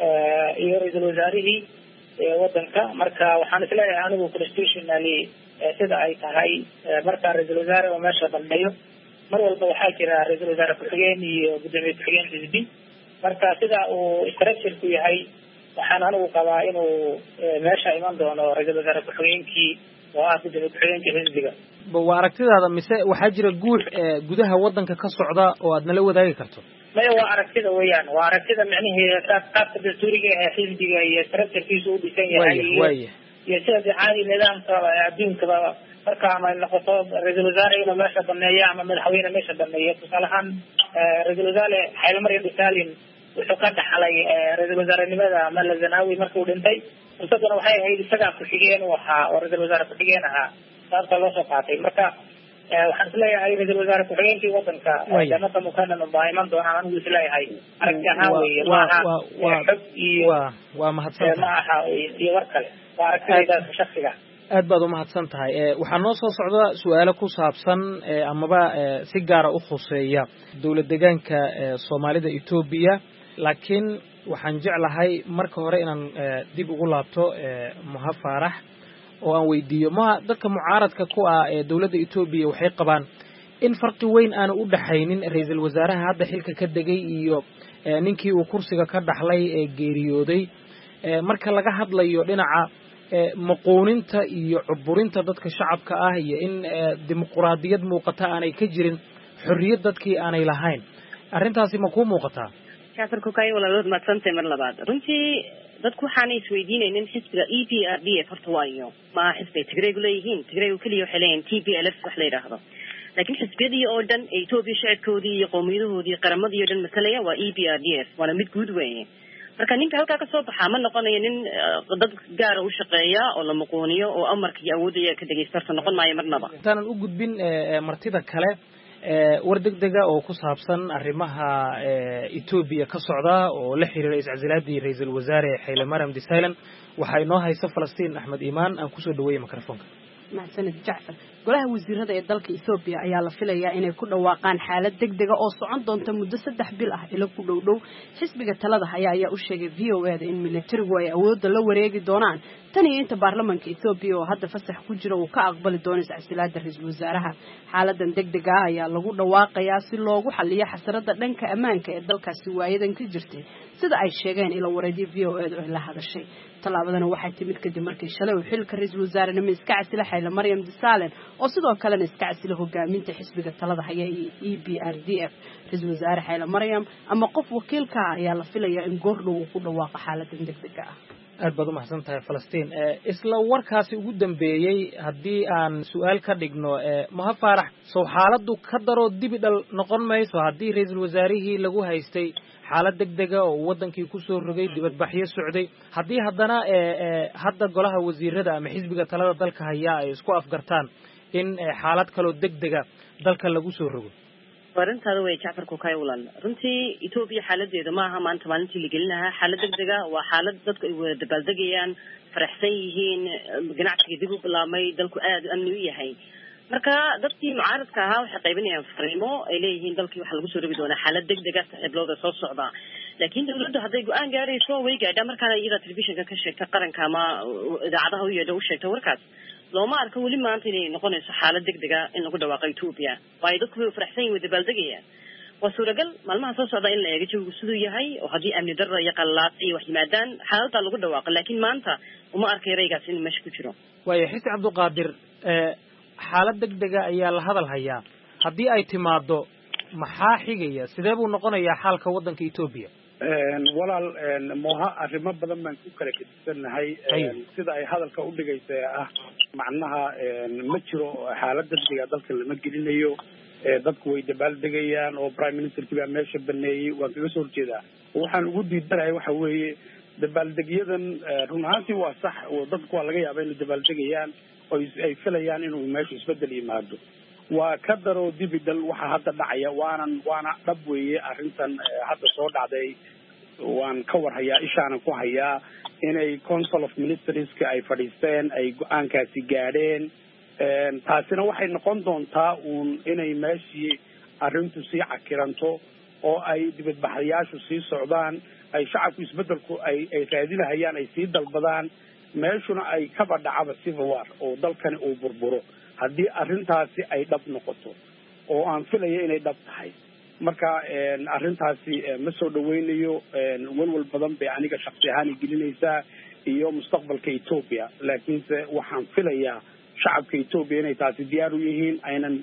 iyo ra'iisul wasaarihii wadanka marka waxaan isleeyahay anigu constitutionally sida ay tahay marka ra'iisul wasaare oo meesha bandeeyo mar walba waxaa jira ra'iisul wasaare ku-xigeen iyo gudoomiye ku-xigeen xisbi marka sida uu structure ku yahay waxaan anigu qabaa inuu meesha iman doono ra'iisul wasaare ku-xigeenkii oo ah gudoomiye ku-xigeenka xisbiga waa aragtidaada mise waxaa jira guux gudaha wadanka ka socda oo aad nala wadaagi karto maya waa aragtida weeyaan waa aragtida macnaheeda qaabka dastuuriga ee xisbiga iyo structurekiisu u dhisan yahay iyo sida caadi nidaamka adduunkaba marka ama noqoto ra'iisul wasaare inuu meesha baneeyo ama madaxweyne meesha baneeyo tusaale ahaan ra'iisul wasaare Haile Mariam Desalegn wuxuu ka dhaxlay ra'iisul wasaarenimada Malla Zenawi markuu dhintay isaguna waxay ahayd isaga ku-xigeen uu ahaa oo ra'iisul wasaare ku-xigeen ahaa sababta loo soo qaatay marka waxaan isleeyahay ra'iisul wasaare ku-xigeenkii wadanka janada mukanan baa iman doonaan anigu isleeyahay aragti ahaan weeye maaha xog iyo waa mahadsan ma aha iyo war kale waa aragtida shakhsiga aad baad u mahadsan tahay waxaa noo soo socda su'aalo ku saabsan amaba si gaar ah u khuseeya dawlad deegaanka Soomaalida Ethiopia laakiin waxaan jeclahay marka hore inaan dib ugu laabto Muha Faarax oo aan weydiiyo ma dadka mucaaradka ku ah ee dawladda Ethiopia waxay qabaan in farqi weyn aan u dhaxaynin ra'iisul wasaaraha hadda xilka ka degay iyo ninkii uu kursiga ka dhaxlay ee geeriyooday marka laga hadlayo dhinaca maqooninta iyo cuburinta dadka shacabka ah iyo in dimuqraadiyad muuqata aanay ka jirin xorriyad dadkii aanay lahayn arrintaasi ma ku muuqataa Jaafar Kukay walaalood ma santay mar labaad runtii dadku waxaan isweydiinaynin xisbiga E P R D F horta waayo ma xisbi Tigreegu leeyihiin Tigreegu kaliya waxay leeyihiin T P L F wax la yiraahdo laakiin xisbiyadii oo dhan ee Ethiopia shacabkoodii iyo qowmiyadoodii qaramadii oo dhan matalaya waa E P R D F waana mid guud weeye marka ninka halka ka soo baxaa ma noqonayo nin dad gaar ah u shaqeeya oo la maqooniyo oo amarka iyo awoodda ka dhageysta noqon maayo marnaba intaan u gudbin martida kale war degdega oo ku saabsan arrimaha Ethiopia ka socda oo la xiriiray iscasilaadii ra'iisul wasaare Haile Mariam Desalegn waxa inoo haysa Falastiin Axmed Iimaan aan ku soo dhaweeyay mikrofoonka mahadsanid Jacfar golaha wasiirada ee dalka Ethiopia ayaa la filayaa inay ku dhawaaqaan xaalad degdeg ah oo socon doonta muddo saddex bil ah ila ku dhow dhow xisbiga talada haya ayaa u sheegay V O A in militarigu ay awoodda la wareegi doonaan tan iyo inta baarlamaanka Ethiopia oo hadda fasax ku jira uu ka aqbali doono iscasilaada ra'iisul wasaaraha xaaladan degdeg ah ayaa lagu dhawaaqayaa si loogu xalliyo xasarada dhanka ammaanka ee dalkaasi waayadan ka jirtay sida ay sheegeen ila wareedii V O A oo la hadashay talaabadana waxay timid kadib markii shalay uu xilka ra'iisul wasaarenimo iska casilay Xayla Maryam Desalegn oo sidoo kale iska casilay hogaaminta xisbiga talada haya ee E P R D F ra'iisul wasaare Xayla Maryam ama qof wakiilka ayaa la filayaa in goordhow uu ku dhawaaqo xaaladan degdeg ah aad baad u mahadsantahay Falastiin isla warkaasi ugu dambeeyay haddii aan su'aal ka dhigno Moha Faarax soo xaaladu ka daro dibi dhal noqon mayso haddii ra'iisul wasaarihii lagu haystay xaalad degdeg ah oo wadankii ku soo rogay dibadbaxyo socday haddii haddana hadda golaha wasiirada ama xisbiga talada dalka haya ay isku afgartaan in xaalad kale oo degdeg ah dalka lagu soo rogo warintaada way Jacfar ku kay walaal runtii Ethiopia xaaladeeda ma aha maanta maalintii la gelinaha xaalad degdeg ah waa xaalad dadku ay wada dabaaldegayaan faraxsan yihiin ganacsiga dib u bilaabmay dalku aad amni u yahay marka dadkii mucaaradka ahaa waxay qaybinayaan fariimo ay leeyihiin dalkii waxa lagu soo rogi doonaa xaalad degdeg ah xiblooda soo socda laakiin dawladdu hadday go'aan gaarayso way gaadhaa markaana iyada telefishinka ka sheegta qaranka ama idaacadaha u yeedho u sheegta warkaas looma arko weli maanta inay noqonayso xaalad degdeg ah in lagu dhawaaqo Ethiopia waayo dadku way faraxsan yihiin dabaaldegayaan waa suuragal maalmaha soo socda in la eego jawigu siduu yahay oo haddii amni darro iyo qallaad iyo wax yimaadaan xaaladda lagu dhawaaqo laakiin maanta uma arkay raygaas in meesha ku jiro waayo xisi Cabduqaadir xaalad degdeg ah ayaa la hadal hayaa haddii ay timaado maxaa xigaya sidee buu noqonayaa xaalka waddanka Ethiopia walaal Moha arrimo badan baan ku kala kadisanahay sida ay hadalka u dhigaysa ah macnaha ma jiro xaalad degdeg ah dalka lama gelinayo dadku way dabaaldegayaan oo prime ministerkii baa meesha baneeyay waan kaga soo horjeedaa waxaan ugu diidanahay waxa weeye dabaaldegiyadan run ahaantii waa sax oo dadku waa laga yaabaa inay dabaaldegayaan oo ay filayaan inuu meesha isbedel yimaado waa ka daro dibidal waxa hadda dhacaya waanan waana dhab weeye arrintan hadda soo dhacday waan ka war hayaa ishaanan ku hayaa inay council of ministerska ay fadhiisteen ay go-aankaasi gaadheen taasina waxay noqon doontaa uun inay meeshii arrintu sii cakiranto oo ay dibadbaxayaashu sii socdaan ay shacabku isbedelku ay ay raadinahayaan ay sii dalbadaan meeshuna ay kaba dhacaba civil war oo dalkani uu burburo haddii arrintaasi ay dhab noqoto oo aan filaya inay dhab tahay marka arrintaasi ma soo dhaweynayo walwal badan bay aniga shakhsi ahaan gelinaysaa iyo mustaqbalka Ethiopia laakiinse waxaan filayaa shacabka Ethiopia inay taasi diyaar u yihiin aynan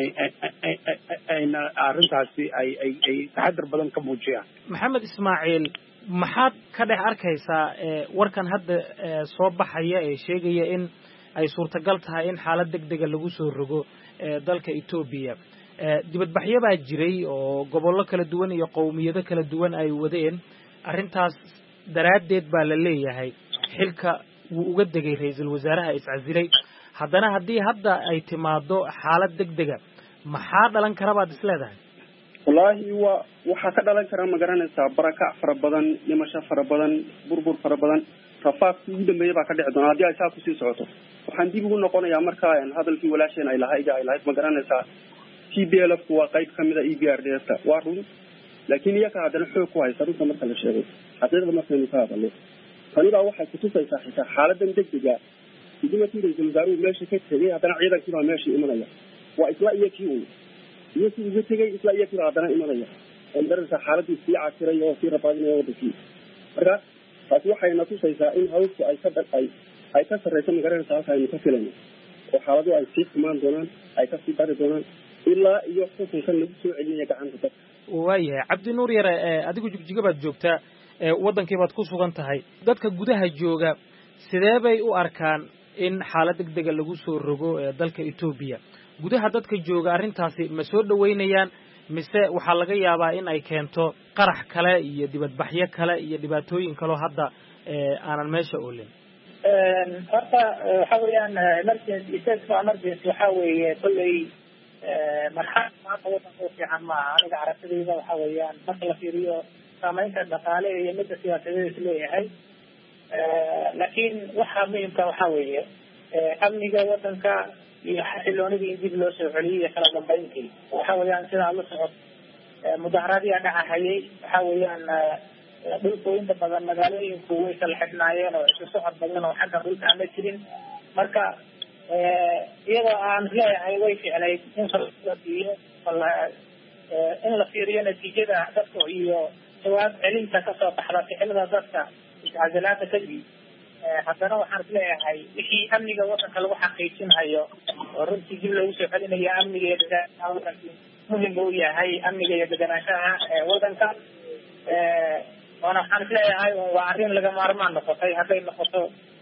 ayna arrintaasi ay ay taxadar badan ka muujiyaan Maxamed Ismaaciil maxaad ka dhex arkaysaa warkan hadda soo baxaya ee sheegaya in ay suurtagal tahay in xaalad degdeg ah lagu soo rogo dalka Ethiopia dibadbaxyo baa jiray oo gobollo kala duwan iyo qowmiyado kala duwan ay wadeen arrintaas daraadeed baa la leeyahay xilka uu uga degay ra'iisul wasaaraha iscasilay haddana haddii hadda ay timaado xaalad degdeg ah maxaa dhalan kara baad isleedahay wallaahi waa waxaa ka dhalan kara ma garanaysaa barakac fara badan dhimasho fara badan burbur fara badan rafaadkii ugu dambeeyay baa ka dhici doona haddii ay saa kusii socoto waxaan dib ugu noqonayaa markaa hadalkii walaasheen ay lahayd ay lahayd ma garanaysaa T B L F waa qayb ka mid ah E P R D F waa run laakiin iyaga haddana xoog ku haysa runta marka la sheegay xaqiiqda markaynu ka hadalno tani baa waxay kutusaysaa xitaa xaaladan degdega sidii ra'iisul wasaaruhu meesha ka tegay haddana ciidankii baa meesha imanaya waa isla iyakii uu iyakii uga tegay isla iyakii baa haddana imanaya oo darasa xaaladii sii cakiray oo sii rafaadinaya wadankii marka taasi waxayna tusaysaa in hawshu ay ka ay ay ka sarreyso ma garanaysaa halka aynu ka filayno oo xaaladu ay sii xumaan doonaan ay ka sii dari doonaan ilaa iyo xukunkan lagu soo celinaya gacanta dadka waayahay cabdi nuur yare adigu jigjiga baad joogtaa wadankii baad ku sugan tahay dadka gudaha jooga sidee bay u arkaan in xaalad degdega lagu soo rogo dalka Ethiopia gudaha dadka jooga arrintaasi ma soo dhaweynayaan mise waxaa laga yaabaa in ay keento qarax kale iyo dibadbaxyo kale iyo dhibaatooyin kale oo hadda aanan meesha oolin horta waxa weeyaan emergency state of emergency waxa weeye kulley marxalad maanta wadanka u fiican maaha aniga aragtidayda waxa weeyaan marka la fiiriyo saamaynta dhaqaale iyo midda siyaasadeed is leeyahay laakiin waxa muhiimka waxa weeye amniga wadanka iyo xasiloonidii in dib loo soo celiyay iyo kala dambeyntii waxa weeyaan sidaa la socod mudaharaadyaa dhacahayay waxa weeyaan dhulku inta badan magaalooyinku way kala xidhnaayeen oo isu socod badan oo xagga dhulka aan la jirin marka iyadoo aan leeyahay way ficnayd in la fiiriyo in la fiiriyo natiijada dadka iyo jawaab celinta kasoo baxda ficilada dadka iscasilaada kadib haddana waxaan isleeyahay wixii amniga wadanka lagu xaqiijinhayo oo runtii dib lagu soo celinayo amniga iyo deganaanshaha wadanka muhim uu yahay amniga iyo deganaanshaha wadanka waana waxaan isleeyahay waa arrin laga maarmaan noqotay hadday noqoto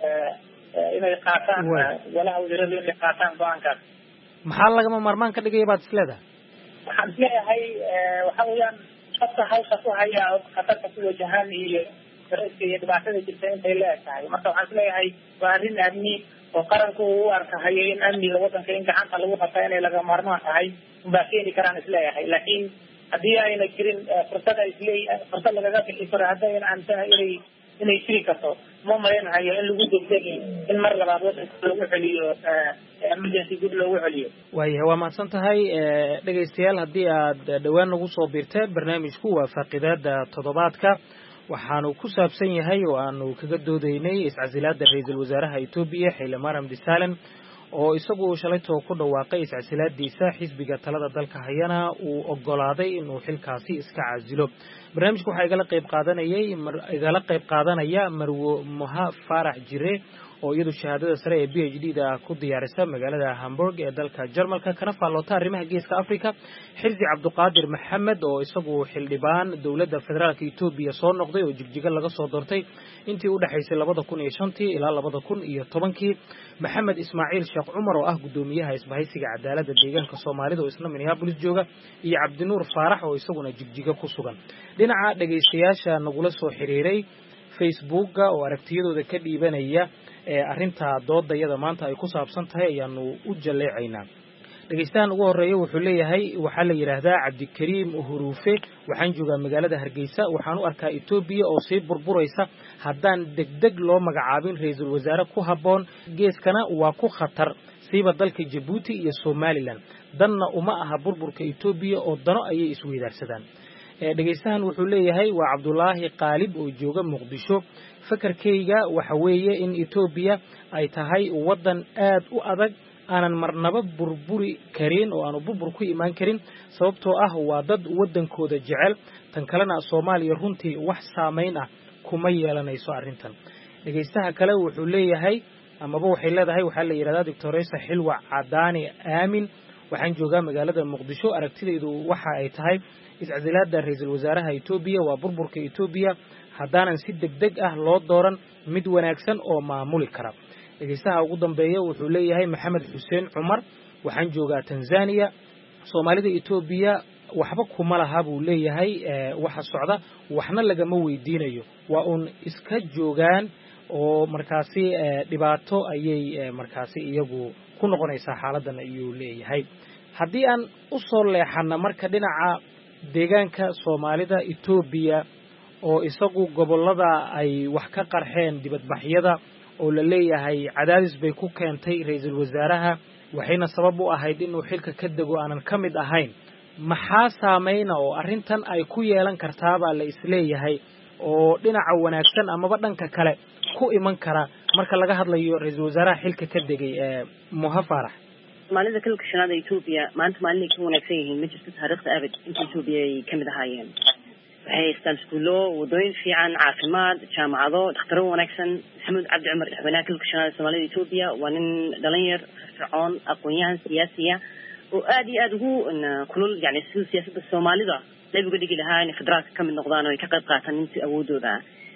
inay qaataan golaha wasiiradu inay qaataan go-aankaas. maxaa lagama maarmaan ka dhigaya baad isleedahay? waxaan isleeyahay waxa weeyaan dadka hawsha ku haya khatarta ku wajahan iyo dareyska iyo dhibaatada jirta intay leedahay marka waxaan isleeyahay waa arrin amni oo qaranku u arkahayo in amniga wadanka in gacanta lagu qabta inay laga maarmaan tahay unbaa keeni karaan isleeyahay laakiin haddii ayna jirin fursad ay isleey fursad lagaga bixi karo haddayna aaminsanahay inay inay jiri karto ma malaynahayo in lagu degdegi in mar labaad wadanka lagu celiyo emergency gud loogu celiyo. waayahay waa mahadsan tahay dhegaystayaal haddii aad dhowaan nagu soo biirteen barnaamijku waa faaqidaada toddobaadka waxaanu ku saabsan yahay oo aanu kaga doodaynay iscasilaada ra-iisul wasaaraha Ethiopia Haile Mariam Desalegn oo isagu shalaytoo ku dhawaaqay iscasilaadiisa xisbiga talada dalka hayana uu ogolaaday inuu xilkaasi iska casilo. barnaamijku waxa igala qayb qaadanayay igala qayb qaadanaya Marwo Moha Farax Jire oo iyadu shahaadada sare ee B H D da ku diyaarisay magaalada Hamburg ee dalka Jarmalka kana faallota arrimaha geeska Afrika Xilsi Cabduqaadir Maxamed oo isagu xildhibaan dawladda federaalka Ethiopia soo noqday oo jigjiga laga soo doortay intii u dhaxaysay labada kun iyo shantii ilaa labada kun iyo tobankii Maxamed Ismaaciil Sheekh Cumar oo ah gudoomiyaha isbahaysiga cadaaladda deegaanka Soomaalida oo isna Minneapolis jooga iyo Cabdinuur Faarax oo isaguna jigjiga ku sugan. dhinaca dhageystayaasha nagula soo xiriiray Facebook oo aragtiyadooda ka dhiibanaya ee arinta doodayada maanta ay ku saabsan tahay ayaanu u jaleecaynaa. dhageystahan ugu horeeya wuxuu leeyahay waxa la yiraahdaa Cabdikariim Uhuruufe waxaan joogaa magaalada Hargeysa waxaan u arkaa Ethiopia oo sii burburaysa haddaan degdeg loo magacaabin ra'iisul wasaare ku haboon geeskana waa ku khatar siiba dalka Djibouti iyo Somaliland danna uma aha burburka Ethiopia oo dano ayay isweydaarsadaan. dhageystahan wuxuu leeyahay waa Cabdullaahi Qaalib oo jooga Muqdisho fakarkayga waxa weeye in Ethiopia ay tahay wadan aad u adag aanan marnaba burburi karin oo aanu burbur ku imaan karin sababtoo ah waa dad wadankooda jecel tan kalena Soomaaliya runtii wax saameyn ah kuma yeelanayso arrintan. dhageystaha kale wuxuu leeyahay amaba waxay leedahay waxa la yiraahdaa Doctoresa Xilwa Cadaani Aamin waxaan joogaa magaalada Muqdisho aragtidaydu waxa ay tahay iscasilaada ra'iisul wasaaraha Ethiopia waa burburka Ethiopia haddaanan si degdeg ah loo dooran mid wanaagsan oo maamuli kara. dhageystaha ugu dambeeya wuxuu leeyahay Maxamed Xuseen Cumar waxaan joogaa Tanzania Soomaalida Ethiopia waxba kuma laha buu leeyahay waxa socda waxna lagama weydiinayo waa uun iska joogaan oo markaasi dhibaato ayay markaasi iyagu ku noqonaysaa xaaladan ayuu leeyahay. haddii aan u soo leexana marka dhinaca deegaanka Soomaalida Ethiopia oo isagu gobolada ay wax ka qarxeen dibadbaxyada oo la leeyahay cadaadis bay ku keentay ra'iisul wasaaraha waxayna sabab u ahayd inuu xilka ka dago aanan ka mid ahayn maxaa saameyna oo arrintan ay ku yeelan kartaaba la isleeyahay oo dhinaca wanaagsan amaba dhanka kale ku iman kara marka laga hadlayo ra'iisul wasaaraha xilka ka degay ee Moha Farax. Soomaalida kala kashanada Ethiopia maanta maalin ka wanaagsan yihiin ma jirto taariikhda abad inta Ethiopia ay ka mid ahaayeen waxay istaan iskuulo wadooyin fiican caafimaad jaamacado dhaqtaro wanaagsan Maxamed Cabdi Cumar madaxweynaha kala kashanada Soomaalida Ethiopia waa nin dhalinyar fircoon aqoon-yahan siyaasiya oo aad iyo aad ugu kulul yani siyaasadda Soomaalida leeyahay dhigi lahaa in federaalka ka mid noqdaan oo ay ka qayb qaataan intii awoodooda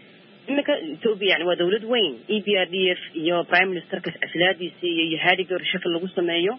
imika Ethiopia yani waa dawlad weyn E P R D F iyo prime minister ka asalaadiisa iyo hadiga rashafal lagu sameeyo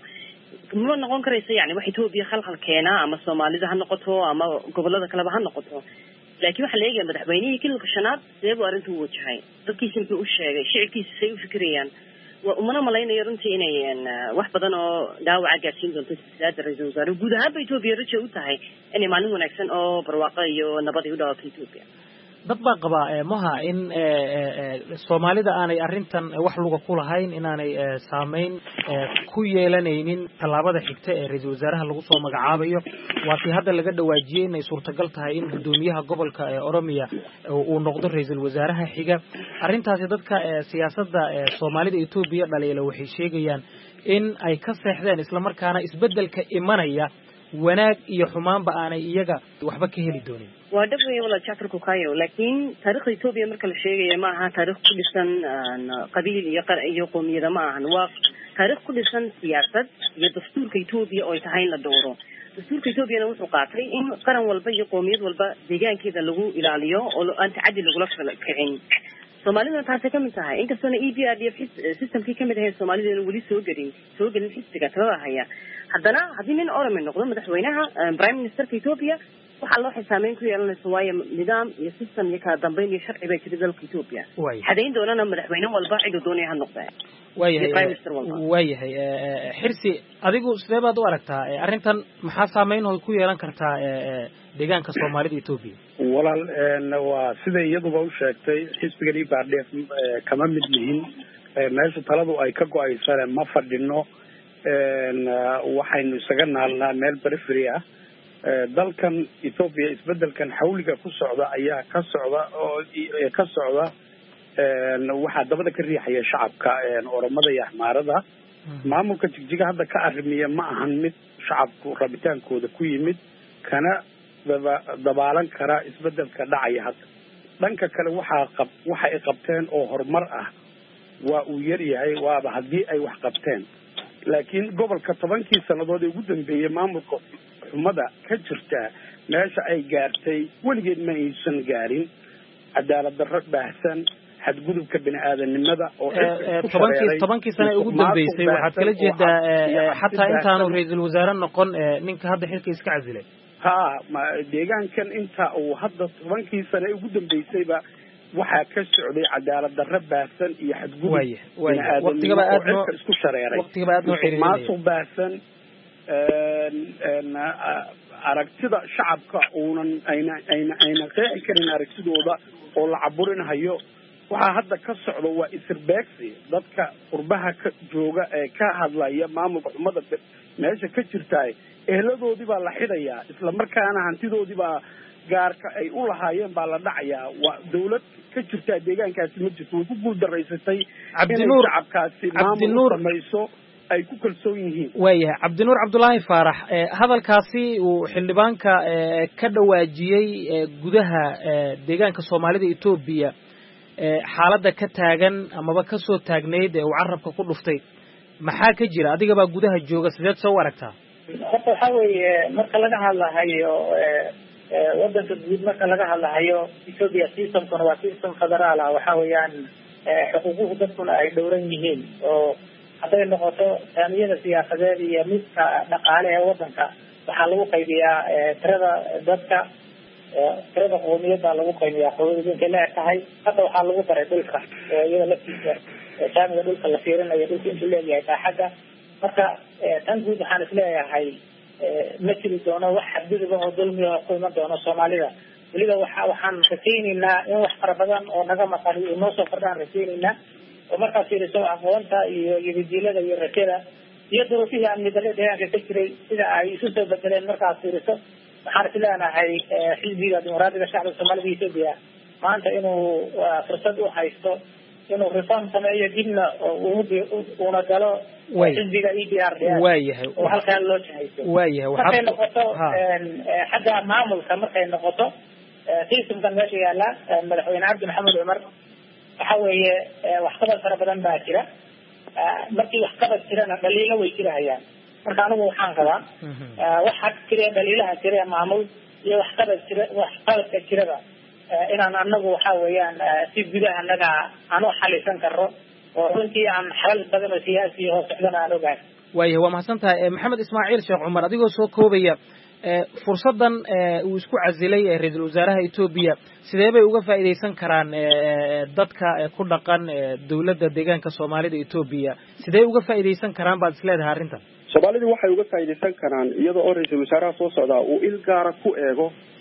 ma noqon karaysa yani wax Ethiopia khalkhal keena ama Soomaalida ha noqoto ama gobolada kale ha noqoto laakiin waxa leeyahay madaxweynihii kilka shanaad seebo arintu uu wajahay dadkiisa intuu u sheegay shicibkiisa say u fikirayaan waa umana malaynayo runtii inay wax badan oo dhaawac gaarsiin doonto siyaasada ra'iisul wasaare guud ahaan Ethiopia rajo u tahay inay maalin wanaagsan oo barwaaqo iyo nabad u dhawaato Ethiopia. dad baa qaba maha in Soomaalida aanay arrintan wax luga ku lahayn inaanay saameyn ku yeelanaynin talaabada xigta ee ra'iisul wasaaraha lagu soo magacaabayo waati hadda laga dhawaajiyay inay suurtagal tahay in gudoomiyaha gobolka ee Oromia uu noqdo ra'iisul wasaaraha xiga arrintaasi dadka siyaasadda Soomaalida Itoobiya dhaliilo waxay sheegayaan in ay ka seexdeen isla markaana isbedelka imanaya wanaag iyo xumaanba aanay iyaga waxba ka heli doonin waa dhab weyn wala Jaafar Kukayo laakiin taariikhda Itoobiya marka la sheegayo ma aha taariikh ku dhisan qabiil iyo qar iyo qoomiyada ma aha waa taariikh ku dhisan siyaasad iyo dastuurka Itoobiya oo ay tahay la dooro dastuurka Itoobiya wuxuu qaatay in qaran walba iyo qoomiyad walba deegaankeeda lagu ilaaliyo oo aan tacaddi lagu la kicin Soomaalida taasi ka mid tahay inkastoo E B R D F systemkii ka mid ah Soomaalida wali soo galin soo galin xisbiga talada haya haddana haddii nin Oromo noqdo madaxweynaha prime minister Itoobiya waxa loo xisaameyn ku yeelanaysa waayo nidaam iyo system iyo kala dambeyn iyo sharci bay jira dalka Itoobiya hadeyn doonana madaxweyne walba cid doonaya ha noqdo waayahay xirsi adigu sidee baad u aragtaa arrintan maxaa saameyn oo ku yeelan kartaa deegaanka Soomaalida Itoobiya walaal waa sida iyaduba u sheegtay xisbiga E B R D F kama mid yihiin meesha taladu ay ka go'aysan ma fadhino waxaynu isaga naalnaa meel periphery ah dalkan Ethiopia isbedelkan xawliga ku socda ayaa ka socda oo ka socda waxa dabada ka riixaya shacabka Oromada iyo Ahmaarada maamulka jigjiga hadda ka arrimiya ma ahan mid shacabku rabitaankooda ku yimid kana dabaalan kara isbedelka dhacaya hadda dhanka kale waxa qab waxa ay qabteen oo horumar ah waa uu yar yahay waaba hadii ay wax qabteen laakiin gobolka tobankii sanadood ee ugu dambeeyay maamulka xumada ka jirta meesha ay gaartay weligeed ma aysan gaarin cadaalad darro baahsan xadgudubka bini'aadanimada oo tobankii tobankii sano ugu dambeysay waxaad kala jeedaa xataa intaanu ra'iisul wasaare noqon ninka hadda xilka iska casilay ha ma deegaankan inta uu hadda tobankii sano ugu dambeysayba waxa ka socday cadaalad darro baahsan iyo xadgudub waqtiga aad isku shareeray waqtiga aad noo xiriirinay maasuq baahsan aragtida shacabka uunan ayna ayna ayna qeexi karin aragtidooda oo la caburinayo waxa hadda ka socdo waa isirbeegsi dadka qurbaha ka jooga ee ka hadlaya maamulka xumada meesha ka jirtay ehladoodii baa la xidhayaa isla markaana hantidoodii baa gaarka ay u lahaayeen baa la dhacayaa waa dawlad ka jirta deegaankaasi ma jirto way ku guul daraysatay Cabdinuur shacabkaasi maamul samayso ay ku kalsoon yihiin waayahay Cabdinuur Cabdullaahi Faarax hadalkaasi uu xildhibaanka ka dhawaajiyay gudaha deegaanka Soomaalida Itoobiya xaaladda ka taagan amaba ka soo taagneyd ee uu carabka ku dhuftay maxaa ka jira adiga baa gudaha jooga sideed soo aragtaa horta waxa weeye marka laga hadlahayo wadanka guud marka laga hadlahayo Ethiopia systemkuna waa system federaal ah waxa weeyaan xuquuqda dadkuna ay dhowran yihiin oo hadday noqoto saamiyada siyaasadeed iyo midka dhaqaale ee wadanka waxaa lagu qaybiyaa tirada dadka tirada qoomiyada lagu qaybiyaa qoomiyada la tahay hadda waxaa lagu daray dhulka iyada laftiisa saamiga dhulka la fiirinayo dhulka intuu leeyahay baaxadda marka tan guud waxaan isleeyahay ma jiri doono wax xadgudub oo dulmi ah ku iman doono Soomaalida weliba waxa waxaan rajaynaynaa in wax fara badan oo naga maqan iyo noo soo kordhaan rajaynaynaa oo markaas fiiriso aqoonta iyo yidiilada iyo rajada iyo duruufihi amni darrada deegaanka ka jiray sida ay isu soo bedeleen markaas fiiriso waxaan isleenahay xisbiga dimuqraadiga shacabka Soomaalida iyo Itoobiya maanta inuu fursad u haysto inuu reform sameeyo dibna uuna galo xisbiga E B R D F waayahay oo halkaa loo jahayso waayahay waxay noqoto xagga maamulka markay noqoto systemkan meesha yaala madaxweyne Cabdi Maxamed Cumar waxa weeye waxqabad fara badan baa jira markii waxqabad jirana dhaliilo way jirayaan marka anigu waxaan qabaa waxa jira dhaliilaha jira maamul iyo waxqabad jira waxqabadka jirada inaan anagu waxa weeyaan si gudaha anaga aan u xalisan karro oo runtii aan xal badan oo siyaasi oo socdana aan ogahay waayahay waa mahadsantahay maxamed ismaaciil sheekh cumar adigoo soo koobaya fursadan uu isku casilay ra'iisul wasaaraha Itoobiya sidee bay uga faa'iideysan karaan dadka ku dhaqan dawladda deegaanka Soomaalida Itoobiya sidee uga faa'iideysan karaan baad isleedahay arrintan Soomaalida waxay uga faa'iideysan karaan iyadoo oo ra'iisul wasaaraha soo socda uu il gaar ah ku eego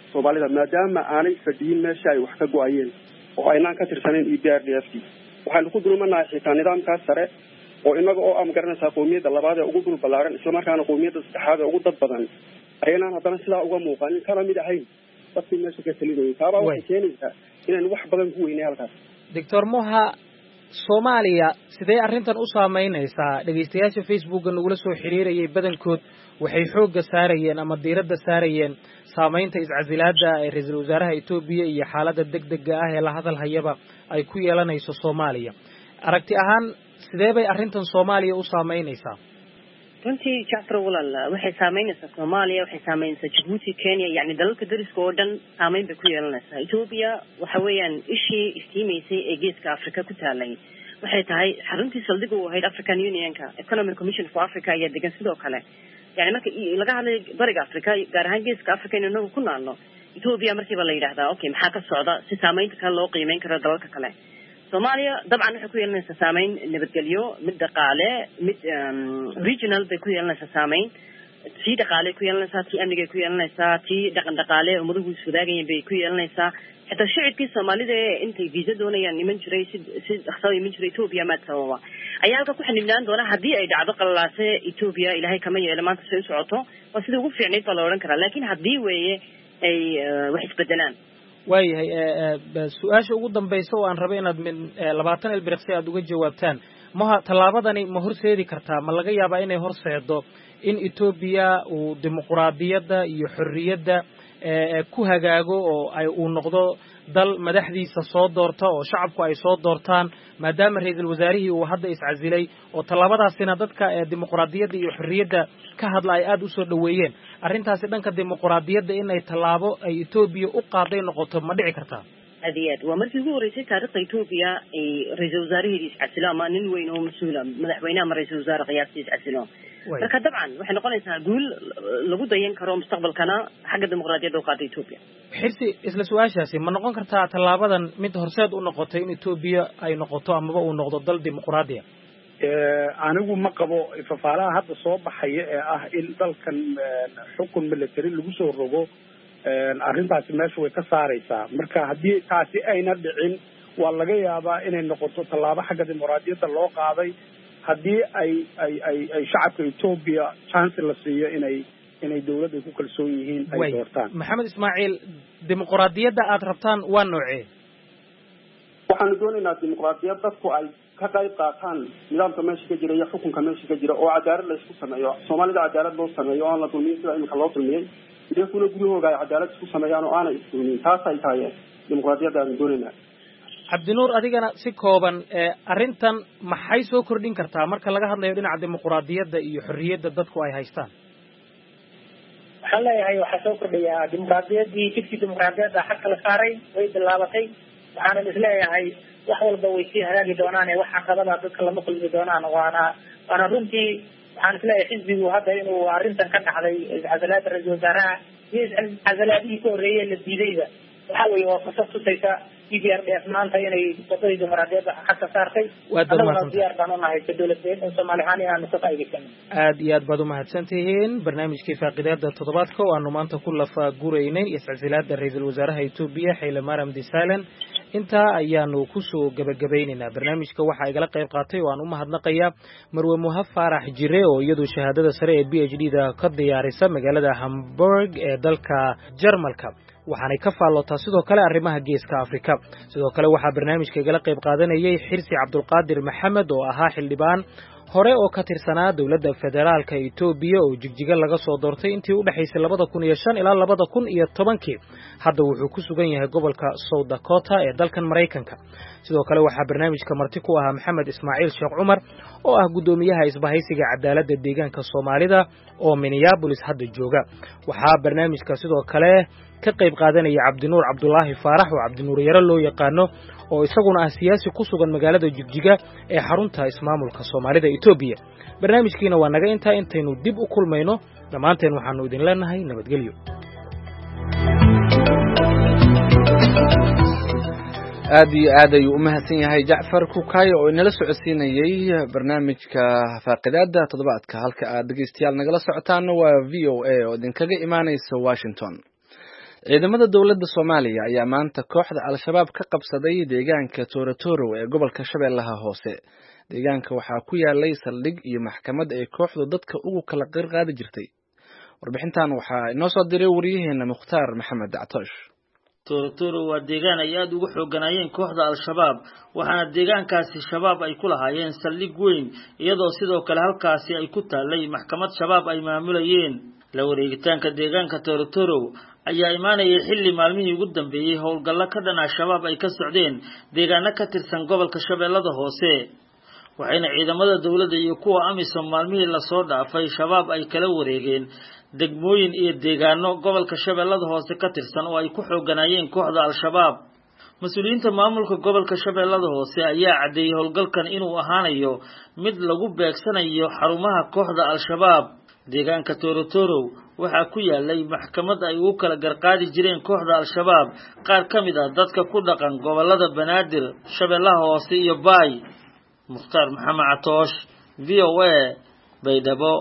soomaalida maadaama aanay fadhiyin meesha ay wax ka go-ayeen oo aynaan ka tirsanayn e b r d f t waxaynu ku dulmanahay xitaa nidaamkaas sare oo inaga oo ama garanaysaa qowmiyadda labaad ee ugu dul ballaaran islamarkaana qowmiyadda saddexaad ee ugu dad badan aynaan haddana sidaa uga muuqanin kana mid ahayn dadkii meesha ka talinayay taabaa waxay keenaysaa inaynu wax badan ku weynay halkaas. doctor Moha, Soomaaliya sidee arrintan u saameynaysaa? Dhageystayaasha Facebookga nagula soo xiriirayay badankood waxay xoogga saarayeen ama diiradda saarayeen saameynta iscasilaada ee ra'iisul wasaaraha Itoobiya iyo xaaladda degdegga ah ee la hadal hayaba ay ku yeelanayso Soomaaliya. Aragti ahaan sidee bay arrintan Soomaaliya u saameynaysaa? runtii Jacfar walaal waxay saameynaysaa Soomaaliya, waxay saameynaysaa Djibouti, Kenya, yani dalalka dariska oo dhan saameyn bay ku yeelanaysaa. Ethiopia waxa weeyaan ishii istiimaysay ee geeska Afrika ku taalay waxay tahay xaruntii saldhig u ahayd African Unionka, Economic Commission for Africa ayaa degan sidoo kale. yani marka laga hadlay bariga Afrika gaar ahaan geeska Afrika inuu ku naalno Ethiopia markiiba la yiraahdaa okay maxaa ka socda si saameynta kale loo qiimeyn karo dalalka kale. Soomaaliya dabcan waxay ku yeelanaysaa saameyn nabadgelyo, mid dhaqaale, mid regional bay ku yeelanaysaa saameyn, tii dhaqaale ku yeelanaysaa, tii amniga ku yeelanaysaa, tii dhaqan dhaqaale umaduhu iswadaagayeen bay ku yeelanaysaa. xitaa shicibkii Soomaalida ee intay visa doonayaan niman jiray si si dhakhtar iman jiray Ethiopia ma sababa ayaa halka ku xanibnaan doona haddii ay dhacdo qalalaase Ethiopia ilaahay kama yeelo maanta soo socoto waa sida ugu fiicneyd baa la oran karaa, laakiin haddii weeye ay wax isbedelaan. waayahay su-aasha ugu dambaysa oo aan rabay inaad min labaatan ilbiriqsi aad uga jawaabtaan, maha tallaabadani ma horseedi kartaa, ma laga yaabaa inay horseedo in Ethiopia uu dimuqraadiyadda iyo xorriyadda ku hagaago oo ay uu noqdo dal madaxdiisa soo doorta oo shacabku ay soo doortaan, maadaama ra'iisul wasaarihii uu hadda iscasilay oo tallaabadaasina dadka dimuqraadiyadda iyo xorriyadda ka hadla ay aad u soo dhaweeyeen? arrintaasi dhanka dimuqraadiyadda inay tallaabo ay Ethiopia u qaaday noqoto ma dhici kartaa? adeed waa markii ugu horeysay taariikhda Ethiopia ay ra'iisul wasaarihii iscasilo ama nin weyn oo mas'uul ah madaxweynaha ama ra'iisul wasaare qiyaastii iscasilo. marka dabcan waxay noqonaysaa guul lagu dayan karo mustaqbalkana xagga dimuqraadiyadda u qaaday Ethiopia. xirsi isla su'aashaasi ma noqon kartaa tallaabadan mid horseed u noqotay in Ethiopia ay noqoto amaba uu noqdo dal dimuqraadiya? anigu ma qabo fafaalaha hadda soo baxaya ee ah in dalkan xukun military lagu soo rogo arrintaasi meesha way ka saaraysaa. marka haddii taasi ayna dhicin waa laga yaabaa inay noqoto tallaabo xagga dimuqraadiyadda loo qaaday haddii ay ay ay ay shacabka Ethiopia chance la siiyo inay inay dawladda ku kalsoon yihiin ay doortaan. Maxamed Ismaaciil, dimuqraadiyadda aad rabtaan waa noocee? waxaan doonaynaa dimuqraadiyad dadku ay ka qayb qaataan nidaamka meesha ka jira iyo xukunka meesha ka jira oo cadaalad la isku sameeyo. Soomaalida cadaalad loo sameeyo oo aan la dulmiyin sida imika loo dulmiyay, iyaguna gudahooga ay cadaalad isku sameeyaan oo aanay isdulmiyin. taas ay tahay dimuqraadiyadda aan doonaynaa. Cabdinuur, adigana si kooban arrintan maxay soo kordhin kartaa marka laga hadlayo dhinaca dimuqraadiyadda iyo xorriyadda dadku ay haystaan? waxaan leeyahay waxaa soo kordhaya dimuqraadiyaddii jidkii dimuqraadiyadda xagka la saaray way bilaabatay. waxaanan isleeyahay wax walba way sii hagaagi doonaan ee wax caqabada dadka lama kulmi doonaan. waana waana runtii waxaan isleeyahay xisbigu hadda inuu arrintan ka dhacday iscasalaada ra-iisul wasaaraha iyo iscasalaadihii ka horreeyey la diidayba waxa weeye waa fursad tusaysa E B R D F maanta inay wadadii dimuqraadiyadda xagka saartay. annaguna diyaar baan u nahay ka dawladdeed in Soomaali ahaan inaanu ka faa'iidaysano. aad iyo aad baad u mahadsantihiin. barnaamijkii faaqidaada toddobaadka oo aanu maanta ku lafa guraynay iscasilaada ra-iisul wasaaraha Ethiopia Haile Mariam Desalegn intaa ayaanu ku soo gabagabaynaynaa. barnaamijka waxaa igala qayb qaatay oo aan u mahadnaqayaa Marwe Muha Faarax Jire oo iyadu shahaadada sare ee B H D da ka diyaarisa magaalada Hamburg ee dalka Jarmalka, waxaanay ka faallootaa sidoo kale arrimaha geeska Afrika. sidoo kale waxaa barnaamijka igala qayb qaadanayay Xirsi Cabdulqaadir Maxamed oo ahaa xildhibaan hore oo ka tirsanaa dawladda federaalka Ethiopia oo jigjiga laga soo doortay intii u dhaxaysay labada kun iyo shan ilaa labada kun iyo tobankii. hadda wuxuu ku sugan yahay gobolka South Dakota ee dalkan Mareykanka. sidoo kale waxaa barnaamijka marti ku ahaa Maxamed Ismaaciil Sheekh Cumar oo ah gudoomiyaha isbahaysiga cadaaladda deegaanka Soomaalida oo Minneapolis hadda jooga. waxaa barnaamijka sidoo kale ka qayb qaadanaya Cabdinuur Cabdullaahi Faarax oo Cabdinuur Yaro loo yaqaano oo isaguna ah siyaasi ku sugan magaalada Jigjiga ee xarunta ismaamulka Soomaalida Ethiopia. barnaamijkiina waa naga intaa intaynu dib u kulmayno dhammaanteen waxaanu idin leenahay nabadgelyo. aad iyo aad ayuu u mahadsan yahay Jacfar Kukayo oo inala socodsiinayay barnaamijka faaqidaada toddobaadka. halka aad dhegeystayaal nagala socotaan waa V O A oo idinkaga imaanaysa Washington. ciidamada dowladda Soomaaliya ayaa maanta kooxda Al-Shabaab ka qabsaday deegaanka Toorotoro ee gobolka Shabeellaha Hoose. Deegaanka waxaa ku yaalay saldhig iyo maxkamad ay kooxdu dadka ugu kala qeyrqaadi jirtay. Warbixintan waxaa inoo soo diray wariyaheena Mukhtaar Maxamed Dactoosh. Toorotoro waa deegaan ay aad ugu xooganayeen kooxda Al-Shabaab, waxaana deegaankaasi shabaab ay ku lahaayeen saldhig weyn, iyadoo sidoo kale halkaasi ay ku taalay maxkamad shabaab ay maamulayeen. La wareegitaanka deegaanka Toorotoro ayaa imaanayay xilli maalmihii ugu dambeeyay howlgallo ka dhan ah shabaab ay ka socdeen deegaano ka tirsan gobolka Shabeellada Hoose, waxayna ciidamada dawladda iyo kuwa amisom maalmihii la soo dhaafay shabaab ay kala wareegeen degmooyin iyo deegaano gobolka Shabeellada Hoose ka tirsan oo ay ku xooganayeen kooxda Al-Shabaab. Mas'uuliyiinta maamulka gobolka Shabeellada Hoose ayaa cadeeyay howlgalkan inuu ahaanayo mid lagu beegsanayo xarumaha kooxda Al-Shabaab. deegaanka Toorotoro waxaa ku yaalay maxkamad ay ugu kala garqaadi jireen kooxda Al-Shabaab qaar ka mid ah dadka ku dhaqan gobolada Banaadir, Shabeellaha Hoose iyo Baay. Mukhtaar Maxamed Dactoosh, V O A, Baydhabo.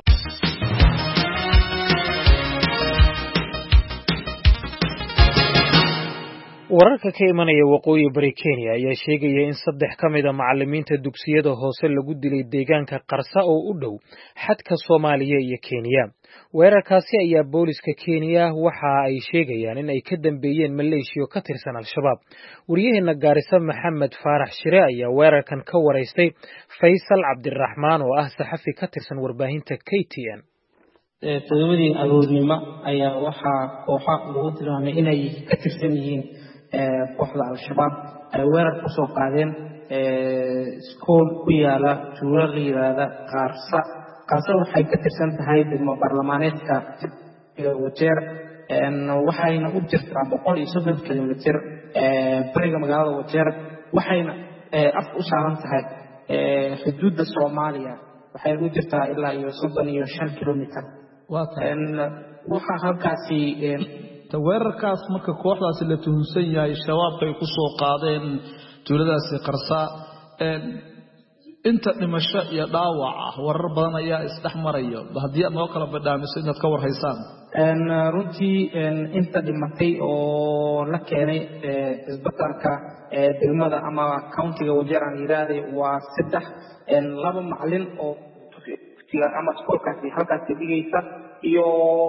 wararka ka imanaya waqooyi bari Kenya ayaa sheegaya in saddex ka mid ah macallimiinta dugsiyada hoose lagu dilay deegaanka Qarsa oo u dhow xadka Soomaaliya iyo Kenya. weerarkaasi ayaa booliska Kenya waxa ay sheegayaan in ay ka dambeeyeen maleeshiyo ka tirsan Al-Shabaab. wariyaheena Gaarisa Maxamed Faarax Shire ayaa weerarkan ka wareystay Faysal Cabdiraxmaan oo ah saxafi ka tirsan warbaahinta K T N. todobadii aroornimo ayaa waxaa kooxa lagu tilmaamay inay ka tirsan yihiin kooxda Al-Shabaab ay weerar ku soo qaadeen iskool ku yaala tuulo la yiraahdo Qarsa. Qarsa waxay ka tirsan tahay degmo baarlamaaneedka Wajeer, waxayna u jirtaa boqol iyo soddon kiiloomitir bariga magaalada Wajeer, waxayna af u saaran tahay xuduudda Soomaaliya, waxayna u jirtaa ilaa iyo soddon iyo shan kiiloomitir. waxaa halkaasi weerarkaas marka kooxdaasi la tuhunsan yahay shabaabka ay ku soo qaadeen tuuladaasi Qarsa, inta dhimasho iyo dhaawac ah warar badan ayaa isdhex maraya. haddii aad noo kala badhaamiso inaad ka warhaysaan. runtii inta dhimatay oo la keenay isbitaalka degmada ama countiga Wajeer aan yiraahday waa saddex, laba macallin oo ama iskoolkaasi halkaasi dhigaysa iyo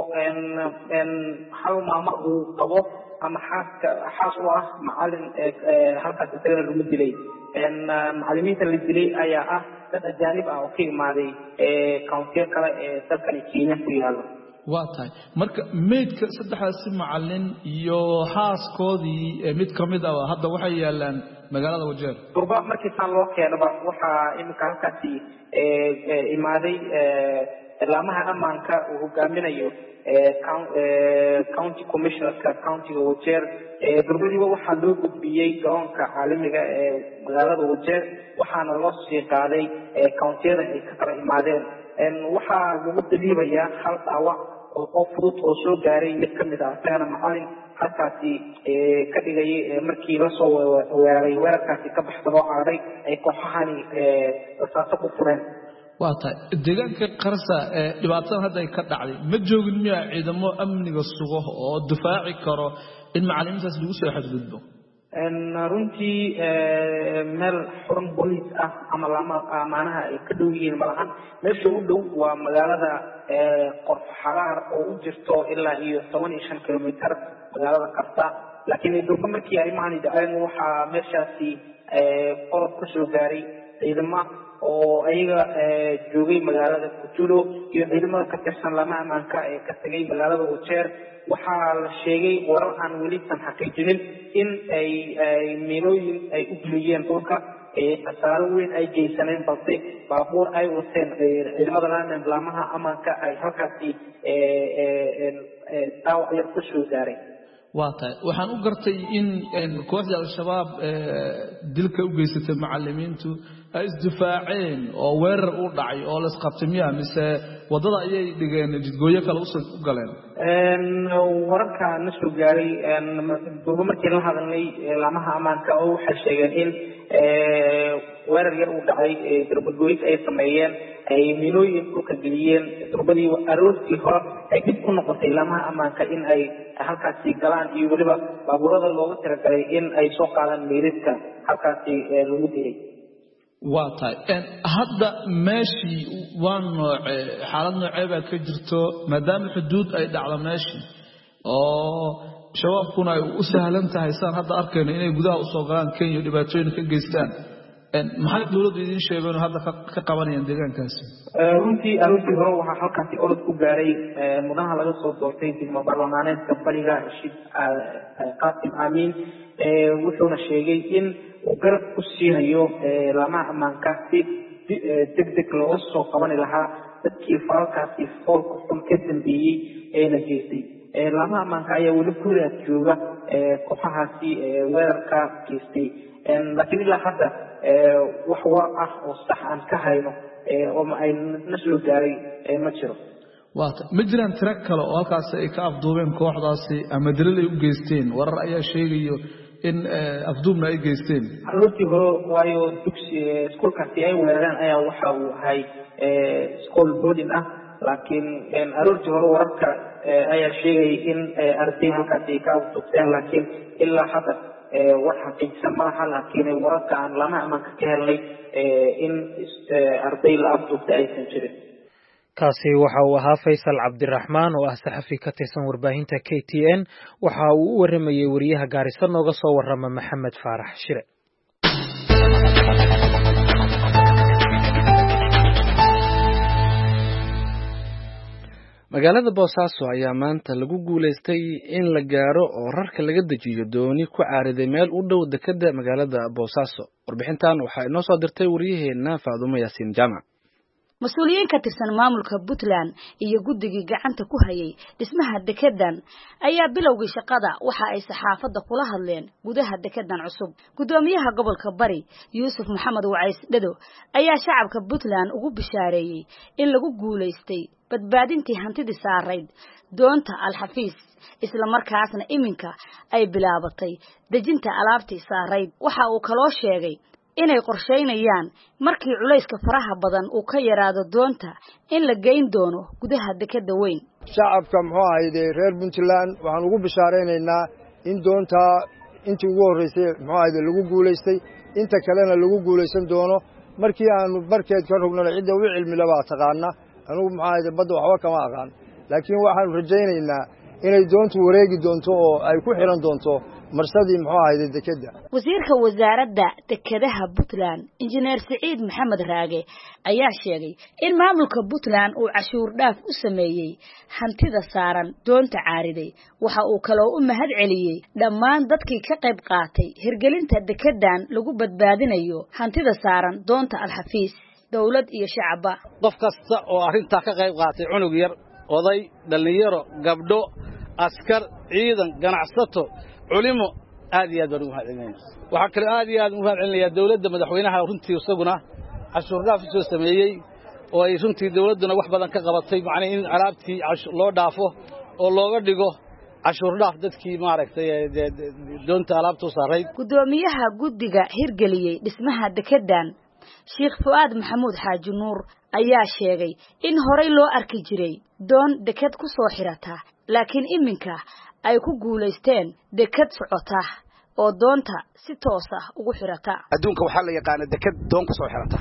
hal maamo uu qabo ama xaaska xaas u ah macallin halkaasi isagana lagu dilay. macallimiinta la dilay ayaa ah dad ajaanib ah oo ka imaaday countiga kale ee dalkani Kenya ku yaala. waa tahay marka meydka saddexdaasi macallin iyo xaaskoodii mid ka mid ah hadda waxay yaalaan magaalada Wajeer. durba markii saan loo keenaba waxaa imika halkaasi imaaday laamaha ammaanka uu hogaaminayo county commissionerka countiga Wajeer. durbadiiba waxaa loo gudbiyey garoonka caalamiga ee magaalada Wajeer, waxaana loo sii qaaday countiyada ay ka kala imaadeen. waxaa lagu daliibayaa hal dhaawac oo qof fudud oo soo gaaray mid ka mid ah isagana macallin halkaasi ka dhigayay markii la soo weeraray weerarkaasi ka baxsadoo aaday ay kooxahani rasaaso ku fureen. waa tahay deegaanka Qarsa dhibaatada hadda ay ka dhacday ma joogin miyaa ciidamo amniga sugo oo difaaci karo in macallimiintaas lagu soo xadgudbo? runtii meel xurun booliis ah ama lama amaanaha ay ka dhow yihiin malahan. meesha u dhow waa magaalada Qorfa Xaraar oo u jirto ilaa iyo toban iyo shan kiiloomitir magaalada Qarsa. laakiin durba markii arrimahan dhaceen waxaa meeshaasi qolob ka soo gaaray ciidamo oo ayaga joogay magaalada Kutulo iyo ciidamada ka tirsan laamaha ammaanka ee ka tagay magaalada Wajeer. waxaa la sheegay warar aan weli san xaqiijinin in ay meelooyin ay u geliyeen dhulka, khasaaro weyn ay geysaneen, balse baabuur ay wateen ciidamada laamaha ammaanka ay halkaasi dhaawac yar ku soo gaaray. waa tahay waxaan u gartay in kooxda Al-Shabaab dilka u geysatay macallimiintu ay isdifaaceen oo weerar u dhacay oo la isqabtay miyaa mise wadada ayay dhigeen jidgooyo kale u galeen? wararka na soo gaaray durba markii la hadalnay laamaha ammaanka oo waxay sheegeen in weerar yar uu dhacay darbadgooyinka ay sameeyeen ay minooyin dhulka geliyeen darbadii aroortii hore ay dib ku noqotay lamaha ammaanka in ay halkaasi galaan iyo weliba baabuurada looga talagalay in ay soo qaadaan meydadka halkaasi lagu dilay waa tahay hadda meeshii waa nooce xaalad noocee baa ka jirto maadaama xuduud ay dhacdo meeshii oo shabaabkuna ay u sahlan tahay saan hadda arkayno inay gudaha usoo galaan Kenya dhibaatooyin ka geystaan maxay dawladdu idin sheegeen hadda ka qabanayaan deegaankaasi runtii aroortii hore waxaa halkaasi orod ku gaaray mudanaha laga soo doortay degmo baarlamaaneedka bariga Rashid Qaasim Amiin wuxuuna sheegay in uu garab ku siinayo lamaha ammaanka si degdeg looga soo qaban lahaa dadkii falkaasi foolka xun ka dambeeyey ee la geystay lamaha ammaanka ayaa weli ku raad jooga kooxahaasi weerarka geystay laakiin ilaa hadda wax war ah oo sax aan ka hayno oo ay na soo gaaray ma jiro waata ma jiraan tiro kale oo halkaas ay ka afduubeen kooxdaasi ama dilal ay u geysteen warar ayaa sheegayo in afduubna ay geysteen runtii hore waayo dugsi iskuulkaasi ay weerareen ayaa waxa uu ahay school boarding ah laakiin aroortii hore wararka ayaa sheegay in arday halkaasi ay ka afduubteen laakiin ilaa hadda wax xaqiiqsan malaha laakiin wararka aan lama ammaanka ka helnay in arday la afduubtay aysan jirin kaasi waxa uu ahaa Faysal Cabdiraxmaan oo ah saxafi ka tirsan warbaahinta K T N waxa uu u waramayay wariyaha Gaarisa nooga soo warama Maxamed Faarax Shire magaalada Boosaaso ayaa maanta lagu guuleystay in la gaaro oo rarka laga dejiyo dooni ku caariday meel u dhow dekada magaalada Boosaaso warbixintan waxa inoo soo dirtay wariyaheena Faadumo Yaasiin Jaamac mas-uuliyiin ka tirsan maamulka Puntland iyo guddigii gacanta ku hayay dhismaha dekedan ayaa bilowgii shaqada waxa ay saxaafadda kula hadleen gudaha dekedan cusub gudoomiyaha gobolka Bari Yuusuf Maxamed Wacays Dhado ayaa shacabka Puntland ugu bishaareeyay in lagu guuleystay badbaadintii hantidii saarayd doonta Al-Xafiis isla markaasna iminka ay bilaabatay dejinta alaabtii saarayd waxa uu kaloo sheegay inay qorsheynayaan markii culayska faraha badan uu ka yaraado doonta in la geyn doono gudaha dekada weyn shacabka muxuu ahaydee reer Puntland waxaan ugu bishaareynaa in doonta intii ugu horeysay muxuu ahaydee lagu guuleystay inta kalena lagu guuleysan doono markii aanu barkeed ka rognay cidda u cilmi laba taqaana anigu muxuu ahaydee badda waxba kama aqaan laakiin waxaan rajaynaynaa inay doontu wareegi doonto oo ay ku xiran doonto marsadii muxuu ahayd dekada wasiirka wasaaradda dekadaha Puntland injineer Saciid Maxamed Raage ayaa sheegay in maamulka Puntland uu cashuur dhaaf u sameeyay hantida saaran doonta caariday waxa uu kaloo u mahad celiyay dhammaan dadkii ka qayb qaatay hirgelinta dekadan lagu badbaadinayo hantida saaran doonta Al-Xafiis dawlad iyo shacabba qof kasta oo arinta ka qayb qaatay cunug yar oday dhalinyaro gabdho askar ciidan ganacsato culimo aad iyo aad baan ugu mahadcelinayna waxa kale aad iyo aad ugu mahadcelinayaa dawladda madaxweynaha runtii isaguna cashuur dhaaf soo sameeyay oo ay runtii dawladduna wax badan ka qabatay macna in alaabtii loo dhaafo oo looga dhigo cashuur dhaaf dadkii maaragtay doonta alaabtu saaray gudoomiyaha guddiga hirgeliyay dhismaha dekedan Sheikh Fuad Maxamuud Xaaji Nuur ayaa sheegay in horey loo arki jiray doon deked ku soo xirata laakiin iminka ay ku guuleysteen dekad socota oo doonta si toos ah ugu xirata adduunka waxa la yaqaan dekad doon ku soo xirata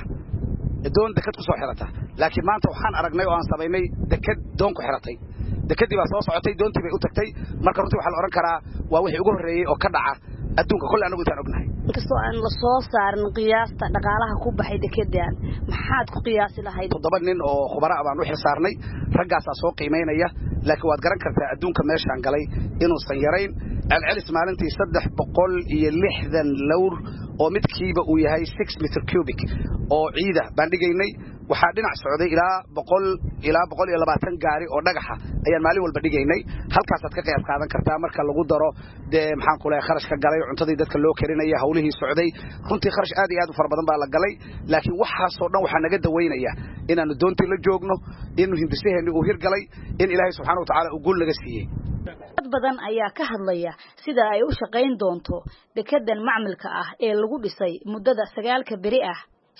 doon dekad ku soo xirata laakiin maanta waxaan aragnay oo aan sameynay dekad doon ku xiratay dekadii baa soo socotay doontii bay u tagtay marka runtii waxa la oran karaa waa wixii ugu horeeyay oo ka dhaca adduunka kulli anagu intaan ognahay inkastoo aan la soo saarin qiyaasta dhaqaalaha ku baxay dekedan maxaad ku qiyaasi lahayd toddoba nin oo khubara ah baan u xil saarnay raggaas soo qiimeynaya laakiin waad garan kartaa adduunka meeshaan galay inuu san yarayn celcelis maalintii saddex boqol iyo lixdan lawr oo midkiiba uu yahay six meter cubic oo ciida baan dhigaynay waxaa dhinac socday ilaa boqol ilaa boqol iyo labaatan gaari oo dhagaxa ayaan maalin walba dhigaynay halkaas aad ka qayb qaadan kartaa marka lagu daro de maxaan ku leeyahay kharashka galay cuntadii dadka loo karinaya hawlihii socday runtii kharash aad iyo aad u fara badan baa la galay laakiin waxaas oo dhan waxaa naga daweynaya inaanu doontii la joogno in hindisaheeni uu hirgalay in ilaahay subxaanahu wa tacaala uu guul naga siiyey dad badan ayaa ka hadlaya sida ay u shaqayn doonto dekedan macmilka ah ee lagu dhisay muddada sagaalka beri ah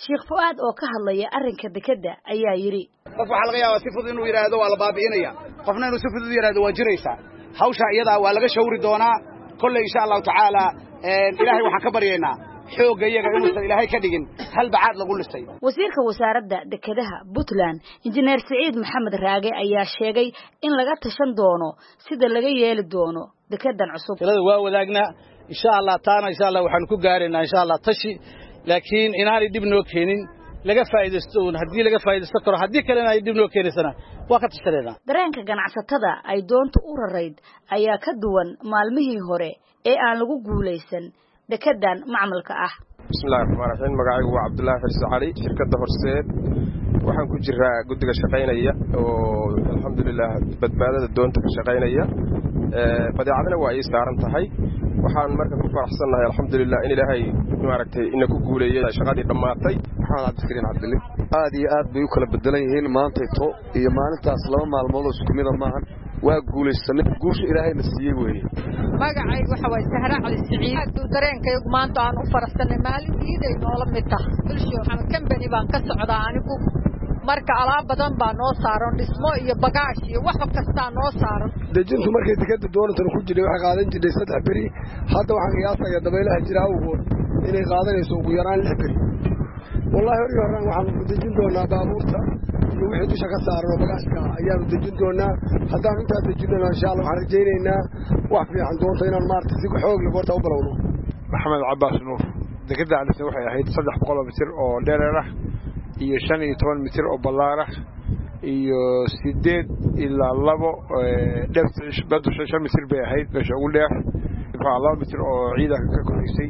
Sheekh Fuad oo ka hadlaya arrinka dekada ayaa yiri qof waxa laga yaabaa si fudud inuu yiraahdo waa la baabi'inaya qofna inuu si fudud yiraahdo waa jiraysa hawsha iyada waa laga shawri doonaa kulli insha Allah ta'ala ilaahay waxa ka baryeena xooga iyaga inuu ilaahay ka dhigin hal bacaad lagu listay wasiirka wasaaradda dekadaha Puntland Engineer Saciid Maxamed Raage ayaa sheegay in laga tashan doono sida laga yeeli doono dekadan cusub talada waa wadaagna insha Allah taana insha Allah waxaan ku gaareynaa insha Allah tashi laakiin inaanay dib noo keenin laga faa'iideysto hadii laga faa'iideysto karo hadii kalena ay dib noo keenaysan waa ka tashadeena dareenka ganacsatada ay doonto u rarayd ayaa ka duwan maalmihii hore ee aan lagu guuleysan dekadan macmalka ah bismillaahir rahmaanir rahiim magacaygu waa Cabdullaahi Xirsi Cali shirkadda Horseed waxaan ku jiraa guddiga shaqaynaya oo alxamdulillah badbaadada doonta ka shaqaynaya ee badeecadana waa ay saaran tahay waxaan marka ku faraxsanahay alxamdulillah in ilaahay maaragtay in ku guuleeyay shaqadii dhamaatay waxaan abdiskariin Cabdille aad iyo aad bay u kala bedelan yihiin maanta to iyo maalintaas laba maalmood oo isku mid ah maahan waa guuleysanay guusha ilaahay na siiyay weeye magacaygu waxa way Sahra Cali Siciid aad dareenkaygu maanta aan u faraxsanay maalintii noola mid ah bulsho waxaan company baan ka socdaa anigu marka alaab badan baa noo saaran dhismo iyo bagaash iyo wax kasta noo saaran dejintu markay dekada doontan ku jiray waxa qaadan jiray saddex bari hadda waxaan qiyaasayaa dabaylaha jira ugu inay qaadanayso ugu yaraan lix bari wallahi hore horaan waxaan dejin doonaa baabuurta iyo wixii dusha ka saaran bagaashka ayaan dejin doonaa haddaan inta dejinno insha Allah waxaan rajaynaynaa wax fiican doonta inaan maartay si xoog leh horta u balowno Maxamed Cabbaas Nuur dekada aan waxay ahayd saddex boqol oo mitir oo dheerer ah iyo shan iyo toban mitir oo ballaar ah iyo sideed ilaa labo dheer badu shan mitir bay ahayd meesha ugu dheer waxa laba mitir oo ciidanka ka koreysay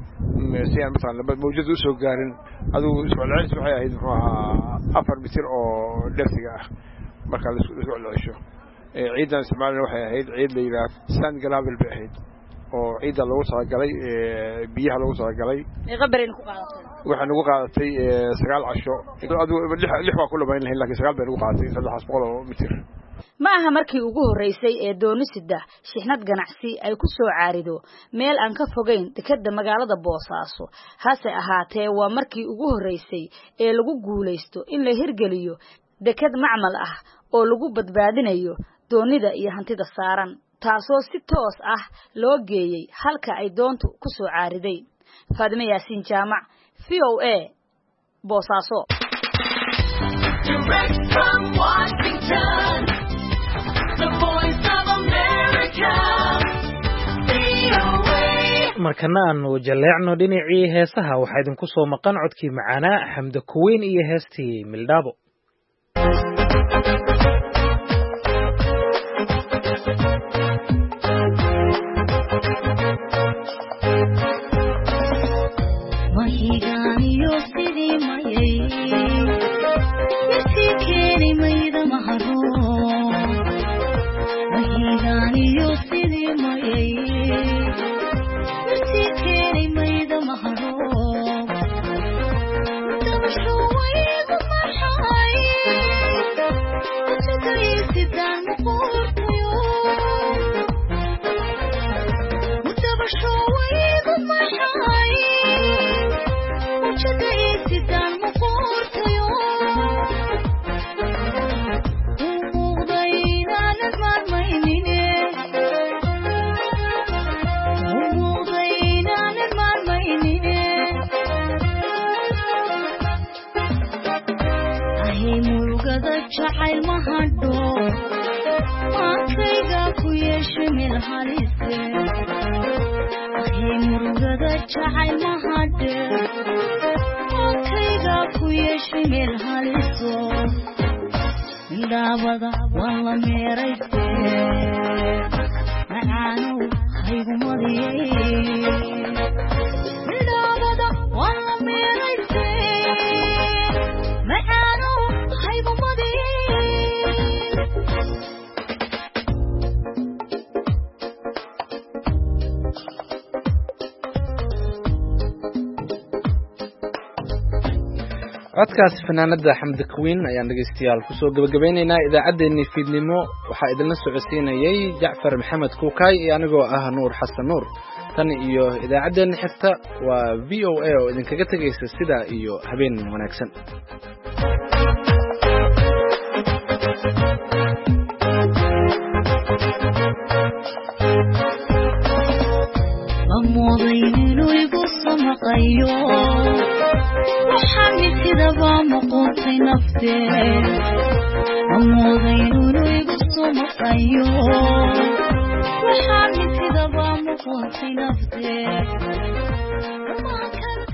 si aan مثلا laba mawjad u soo gaarin aduu iswaalciis waxay ahayd muxuu ahaa afar mitir oo dhersiga ah marka la isku celceliyo ee ciidan Soomaaliya waxay ahayd ciid la yiraahdo sand gravel bay ahayd oo ciidan lagu soo galay ee biyaha lagu soo galay ee qabarin ku qaadatay waxaan ugu qaadatay sagaal casho aduu lix waa ku labayn lahayn laakiin sagaal bay ugu qaadatay saddex boqol oo mitir ma aha markii ugu horeysay ee doonisida shixnad ganacsi ay ku soo caarido meel aan ka fogeyn dekada magaalada Boosaaso hase ahaatee waa markii ugu horeysay ee lagu guuleysto in la hirgeliyo dekad macmal ah oo lagu badbaadinayo doonida iyo hantida saaran taasoo si toos ah loo geeyay halka ay doontu ku soo caariday Faadime Yaasiin Jaamac V O A Boosaaso Direct from Washington markana aanu jaleecno dhinacii heesaha waxaa idinku soo maqan codkii macaanaa Xamda Kuweyn iyo heestii Mildhaabo codkaas fanaanada Xamda Kuweyn ayaan dhageystayaal ku soo gabagabeynayna idaacadeennii fiidnimo waxa idinla socodsiinayay Jacfar Maxamed Kuukay iyo anigoo ah Nuur Xasan Nuur tan iyo idaacaddeenna xigta waa v o a oo idinkaga tegaysa sidaa iyo habeen wanaagsan. أموضينو يقص مقايو وحامي كذا بامقوتي نفسي أموضينو يقص مقايو وحامي كذا بامقوتي نفسي